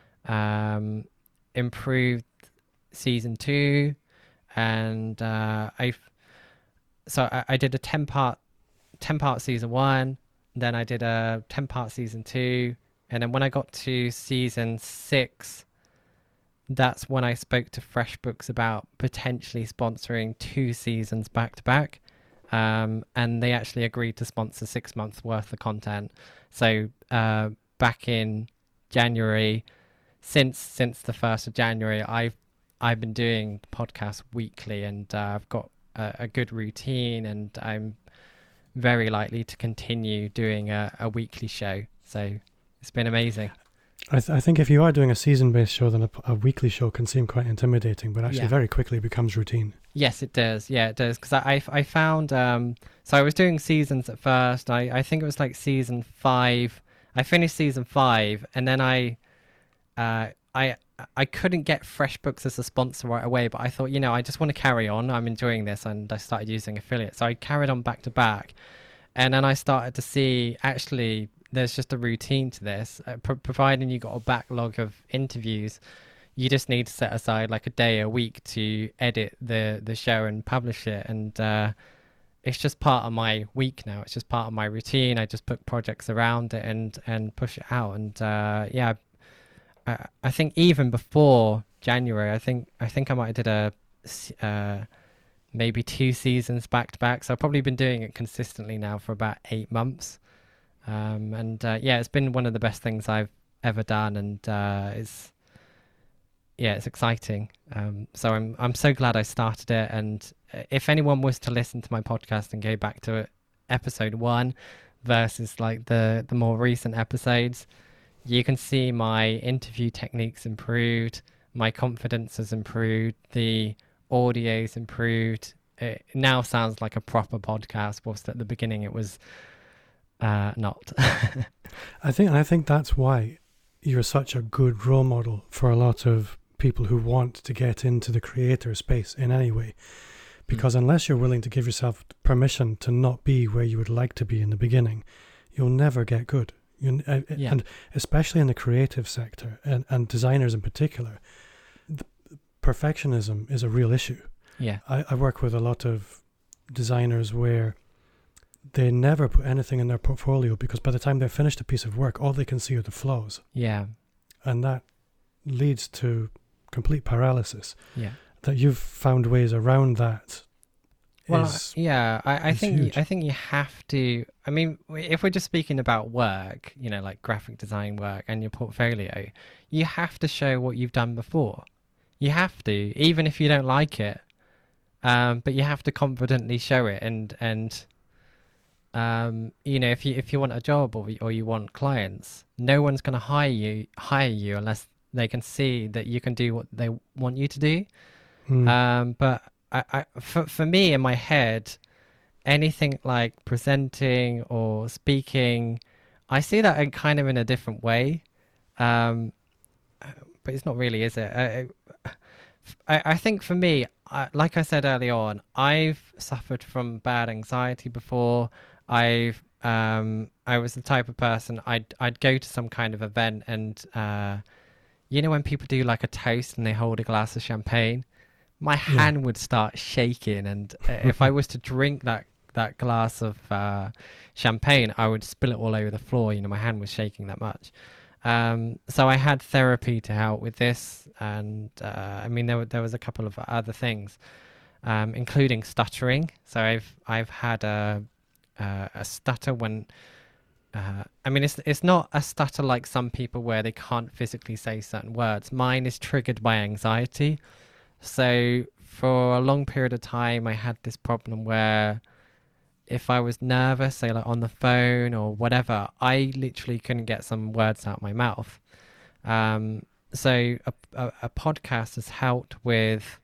um, improved season two. And uh, I so I, I did a ten part ten part season one, then I did a ten part season two, and then when I got to season six, that's when I spoke to FreshBooks about potentially sponsoring two seasons back to back. Um, and they actually agreed to sponsor six months worth of content. So uh, back in January, since since the first of January, I've I've been doing podcasts weekly, and uh, I've got a, a good routine, and I'm very likely to continue doing a, a weekly show. So it's been amazing. I, th- I think if you are doing a season-based show, then a, a weekly show can seem quite intimidating, but actually Yeah. very quickly becomes routine. Yes, it does. Yeah, it does. Because I, I, I found, um, so I was doing seasons at first. I, I think it was like season five. I finished season five, and then I, uh, I, I couldn't get FreshBooks as a sponsor right away, but I thought, you know, I just want to carry on. I'm enjoying this, and I started using affiliate. So I carried on back to back, and then I started to see actually there's just a routine to this. Uh, pro- providing you got a backlog of interviews, you just need to set aside like a day a week to edit the the show and publish it, and uh, it's just part of my week now. It's just part of my routine. I just put projects around it and and push it out, and uh, yeah. I, I think even before January, I think I think I might have did a uh, maybe two seasons back to back. So I've probably been doing it consistently now for about eight months, um, and uh, yeah, it's been one of the best things I've ever done, and uh, it's yeah, it's exciting. Um, so I'm I'm so glad I started it. And if anyone was to listen to my podcast and go back to episode one versus like the the more recent episodes, you can see my interview techniques improved, my confidence has improved, the audio's improved. It now sounds like a proper podcast, whilst at the beginning it was uh, not. I think, and I think that's why you're such a good role model for a lot of people who want to get into the creator space in any way. Because mm. unless you're willing to give yourself permission to not be where you would like to be in the beginning, you'll never get good. You, uh, yeah. And especially in the creative sector, and, and designers in particular, the perfectionism is a real issue. Yeah, I, I work with a lot of designers where they never put anything in their portfolio because by the time they've finished a piece of work, all they can see are the flaws. Yeah. And that leads to complete paralysis. Yeah. That you've found ways around that. Well, is, yeah, I, I think you, huge. I think you have to. I mean, if we're just speaking about work, you know, like graphic design work and your portfolio, you have to show what you've done before. You have to, even if you don't like it. Um, but you have to confidently show it, and and um, you know, if you if you want a job or or you want clients, no one's going to hire you hire you unless they can see that you can do what they want you to do. Mm. Um, but I, I, for, for me in my head, anything like presenting or speaking, I see that in kind of in a different way. Um, but it's not really, is it? I, I, I think for me, I, like I said early on, I've suffered from bad anxiety before. I've, um, I was the type of person, I'd, I'd go to some kind of event and, uh, you know, when people do like a toast and they hold a glass of champagne, my hand yeah. would start shaking, and if I was to drink that that glass of uh, champagne, I would spill it all over the floor. You know, my hand was shaking that much. Um, so I had therapy to help with this, and uh, I mean, there were, there was a couple of other things, um, including stuttering. So I've I've had a a, a stutter when. Uh, I mean, it's it's not a stutter like some people where they can't physically say certain words. Mine is triggered by anxiety. So for a long period of time, I had this problem where if I was nervous, say like on the phone or whatever, I literally couldn't get some words out of my mouth. Um, so a, a, a podcast has helped with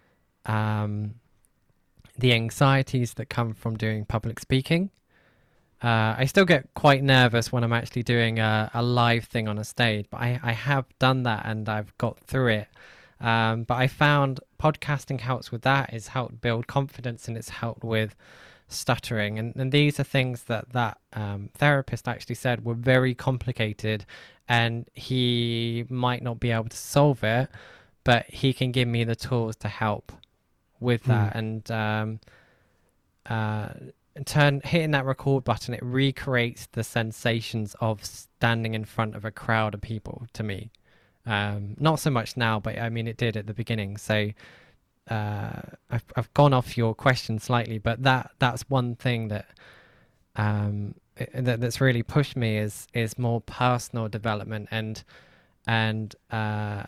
um, the anxieties that come from doing public speaking. Uh, I still get quite nervous when I'm actually doing a, a live thing on a stage, but I, I have done that and I've got through it. Um, but I found podcasting helps with that. It's helped build confidence, and it's helped with stuttering. And, and these are things that that um, therapist actually said were very complicated, and he might not be able to solve it, but he can give me the tools to help with that. Mm. And um, uh, turn hitting that record button, it recreates the sensations of standing in front of a crowd of people to me. Um, not so much now, but I mean, it did at the beginning. So uh, I've I've gone off your question slightly, but that that's one thing that um, it, that that's really pushed me is is more personal development, and and uh,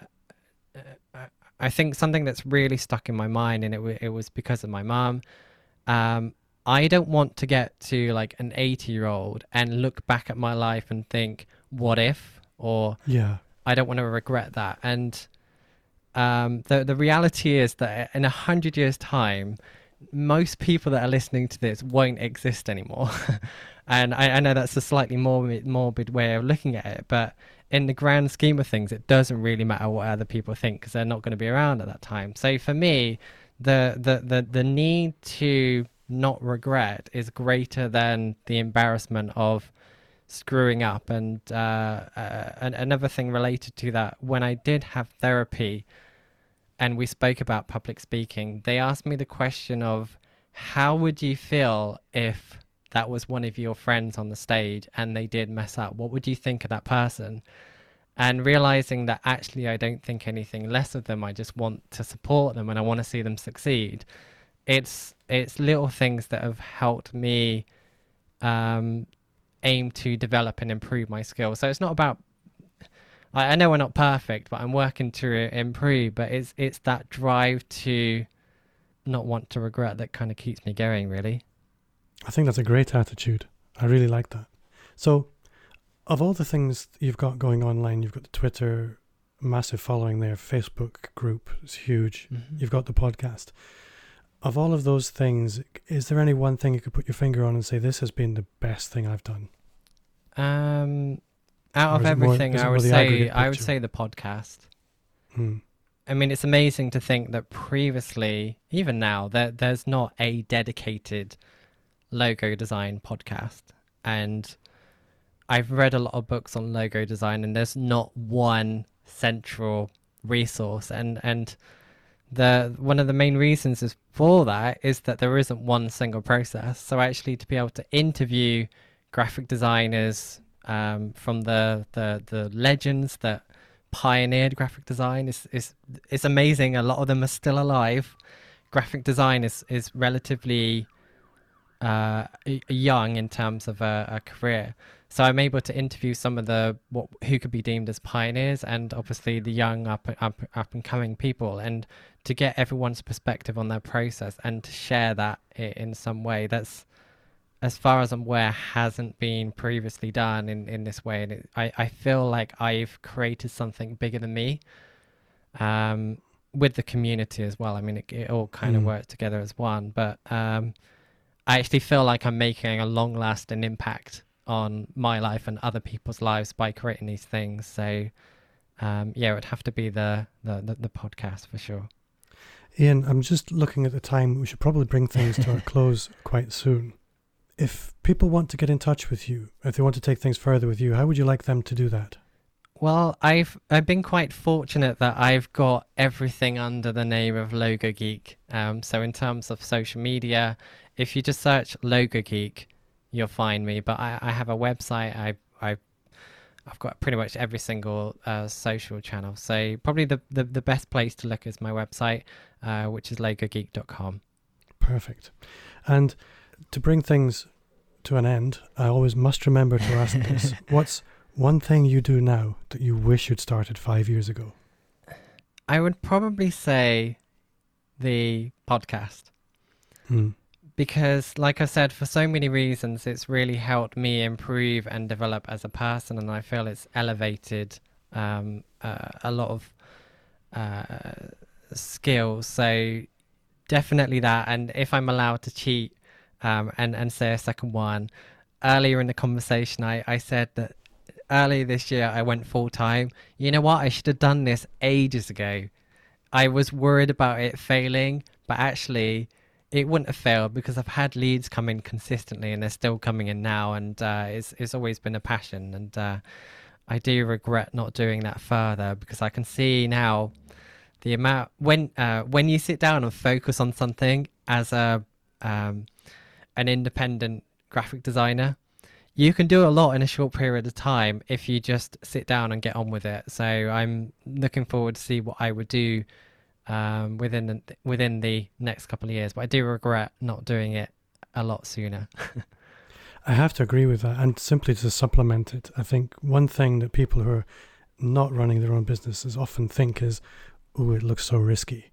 I think something that's really stuck in my mind, and it w- it was because of my mom. Um, I don't want to get to like an eighty year old and look back at my life and think, what if, or yeah. I don't want to regret that. And um, the the reality is that in a hundred years' time, most people that are listening to this won't exist anymore. And I, I know that's a slightly morbid, morbid way of looking at it, but in the grand scheme of things, it doesn't really matter what other people think because they're not going to be around at that time. So for me, the, the, the, the need to not regret is greater than the embarrassment of screwing up. And uh, uh, and another thing related to that, when I did have therapy and we spoke about public speaking, they asked me the question of how would you feel if that was one of your friends on the stage and they did mess up? What would you think of that person? And realizing that actually I don't think anything less of them. I just want to support them and I want to see them succeed. It's it's little things that have helped me um, aim to develop and improve my skills. So it's not about, I, I know we're not perfect, but I'm working to improve. But it's it's that drive to not want to regret that kind of keeps me going, really. I think that's a great attitude. I really like that. So, of all the things you've got going online, you've got the Twitter, massive following there, Facebook group is huge. Mm-hmm. You've got the podcast. Of all of those things, is there any one thing you could put your finger on and say, this has been the best thing I've done? Um, out of everything, more, I would say I would say the podcast. Hmm. I mean, it's amazing to think that previously, even now, there there's not a dedicated logo design podcast. And I've read a lot of books on logo design, and there's not one central resource. And and the one of the main reasons is for that is that there isn't one single process. So actually, to be able to interview graphic designers um, from the, the the legends that pioneered graphic design is is it's amazing. A lot of them are still alive. Graphic design is is relatively uh, young in terms of a, a career. So I'm able to interview some of the what who could be deemed as pioneers, and obviously the young up up up and coming people, and to get everyone's perspective on their process and to share that in some way. That's, as far as I'm aware, hasn't been previously done in, in this way. And it, I, I feel like I've created something bigger than me um, with the community as well. I mean, it, it all kind mm. of works together as one, but um, I actually feel like I'm making a long lasting impact on my life and other people's lives by creating these things. So um, yeah, it would have to be the, the, the, the podcast for sure. Ian, I'm just looking at the time. We should probably bring things to a close quite soon. If people want to get in touch with you, if they want to take things further with you, how would you like them to do that? Well, I've I've been quite fortunate that I've got everything under the name of Logo Geek. Um, so in terms of social media, if you just search Logo Geek, you'll find me. But I, I have a website. I I I've got pretty much every single uh, social channel. So probably the, the, the best place to look is my website, uh, which is logo geek dot com. Perfect. And to bring things to an end, I always must remember to ask this. What's one thing you do now that you wish you'd started five years ago? I would probably say the podcast. Hmm. Because, like I said, for so many reasons, it's really helped me improve and develop as a person, and I feel it's elevated um, uh, a lot of uh, skills. So definitely that. And if I'm allowed to cheat um, and, and say a second one, earlier in the conversation, I, I said that earlier this year I went full time. You know what? I should have done this ages ago. I was worried about it failing, but actually it wouldn't have failed because I've had leads come in consistently, and they're still coming in now, and uh, it's it's always been a passion. And uh, I do regret not doing that further, because I can see now the amount when uh, when you sit down and focus on something as a um, an independent graphic designer, you can do a lot in a short period of time if you just sit down and get on with it. So I'm looking forward to see what I would do um within the, within the next couple of years, but I do regret not doing it a lot sooner. I have to agree with that, and simply to supplement it, I think one thing that people who are not running their own businesses often think is, oh, it looks so risky.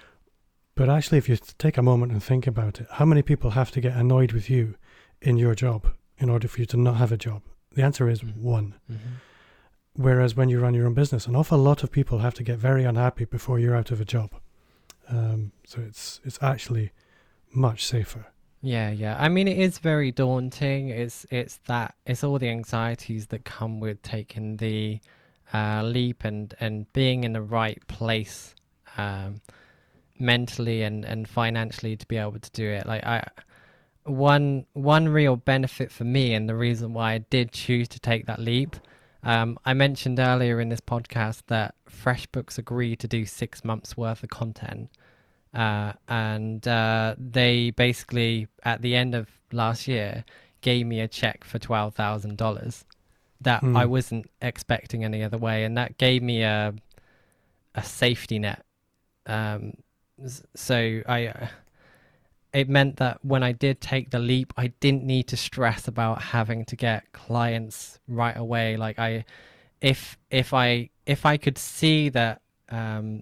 But actually, if you take a moment and think about it, how many people have to get annoyed with you in your job in order for you to not have a job? The answer is mm-hmm. one. Mm-hmm. Whereas when you run your own business, an awful lot of people have to get very unhappy before you're out of a job. Um, so it's it's actually much safer. Yeah, yeah. I mean, it is very daunting. It's it's that it's all the anxieties that come with taking the uh, leap and and being in the right place, um, mentally and and financially to be able to do it. Like I, one one real benefit for me, and the reason why I did choose to take that leap. Um, I mentioned earlier in this podcast that FreshBooks agreed to do six months worth of content. Uh, and uh, they basically, at the end of last year, gave me a check for twelve thousand dollars that Mm. I wasn't expecting any other way. And that gave me a a safety net. Um, s- so I, uh, it meant that when I did take the leap, I didn't need to stress about having to get clients right away. Like I, if if I if I could see that. Um,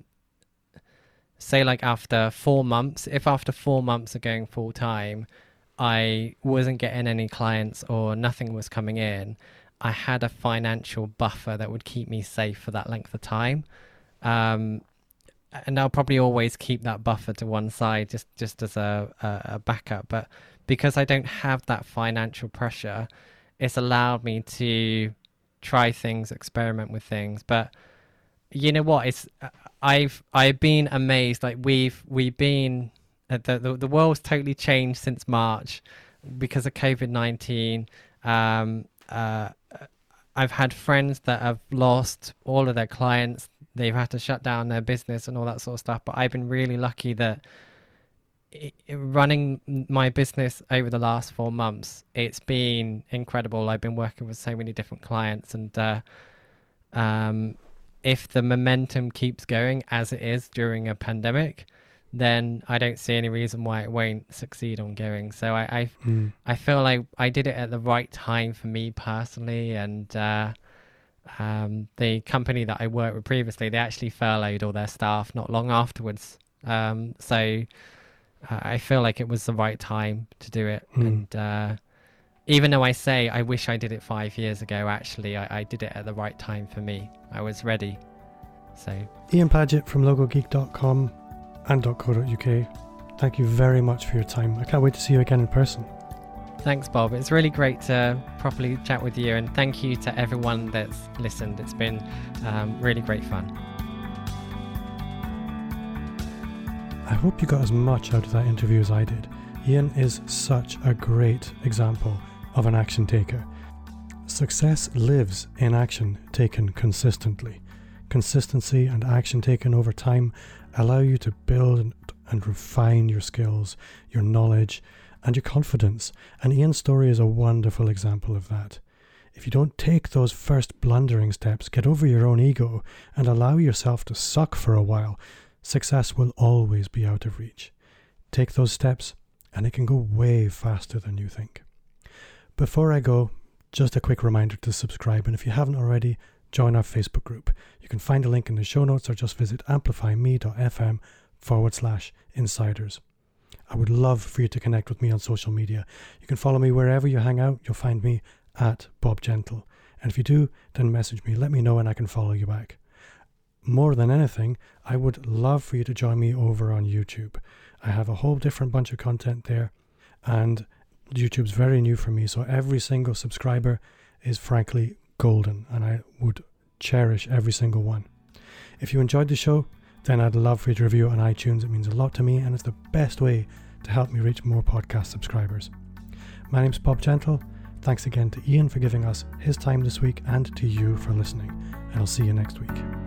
say like after four months, if after four months of going full time, I wasn't getting any clients or nothing was coming in, I had a financial buffer that would keep me safe for that length of time. Um, and I'll probably always keep that buffer to one side just, just as a, a, a backup. But because I don't have that financial pressure, it's allowed me to try things, experiment with things. But you know what? It's I've I've been amazed. Like we've we've been uh, the the, the world's totally changed since March because of COVID nineteen. Um, uh, I've had friends that have lost all of their clients. They've had to shut down their business and all that sort of stuff. But I've been really lucky that it, running my business over the last four months, it's been incredible. I've been working with so many different clients, and uh, um. if the momentum keeps going as it is during a pandemic, then I don't see any reason why it won't succeed ongoing. So I I, Mm. I feel like I did it at the right time for me personally, and uh, um, the company that I worked with previously, they actually furloughed all their staff not long afterwards. Um, so uh, I feel like it was the right time to do it, Mm. and uh, even though I say I wish I did it five years ago, actually, I, I did it at the right time for me. I was ready. So, Ian Paget from logo geek dot com and .co dot U K, thank you very much for your time. I can't wait to see you again in person. thanks, Bob. It's really great to properly chat with you. And thank you to everyone that's listened. It's been um, really great fun. I hope you got as much out of that interview as I did. Ian is such a great example of an action taker. Success lives in action taken consistently. Consistency and action taken over time allow you to build and refine your skills, your knowledge, and your confidence. And Ian's story is a wonderful example of that. If you don't take those first blundering steps, get over your own ego, and allow yourself to suck for a while, success will always be out of reach. Take those steps, and it can go way faster than you think. Before I go, just a quick reminder to subscribe, and if you haven't already, join our Facebook group. You can find a link in the show notes or just visit amplifyme.fm forward slash insiders. I would love for you to connect with me on social media. You can follow me wherever you hang out. You'll find me at Bob Gentle. And if you do, then message me, let me know, and I can follow you back. More than anything, I would love for you to join me over on YouTube. I have a whole different bunch of content there, and YouTube's very new for me, so every single subscriber is frankly golden, and I would cherish every single one. If you enjoyed the show, then I'd love for you to review it on iTunes. It means a lot to me, and it's the best way to help me reach more podcast subscribers. My name's Bob Gentle. Thanks again to Ian for giving us his time this week, and to you for listening, and I'll see you next week.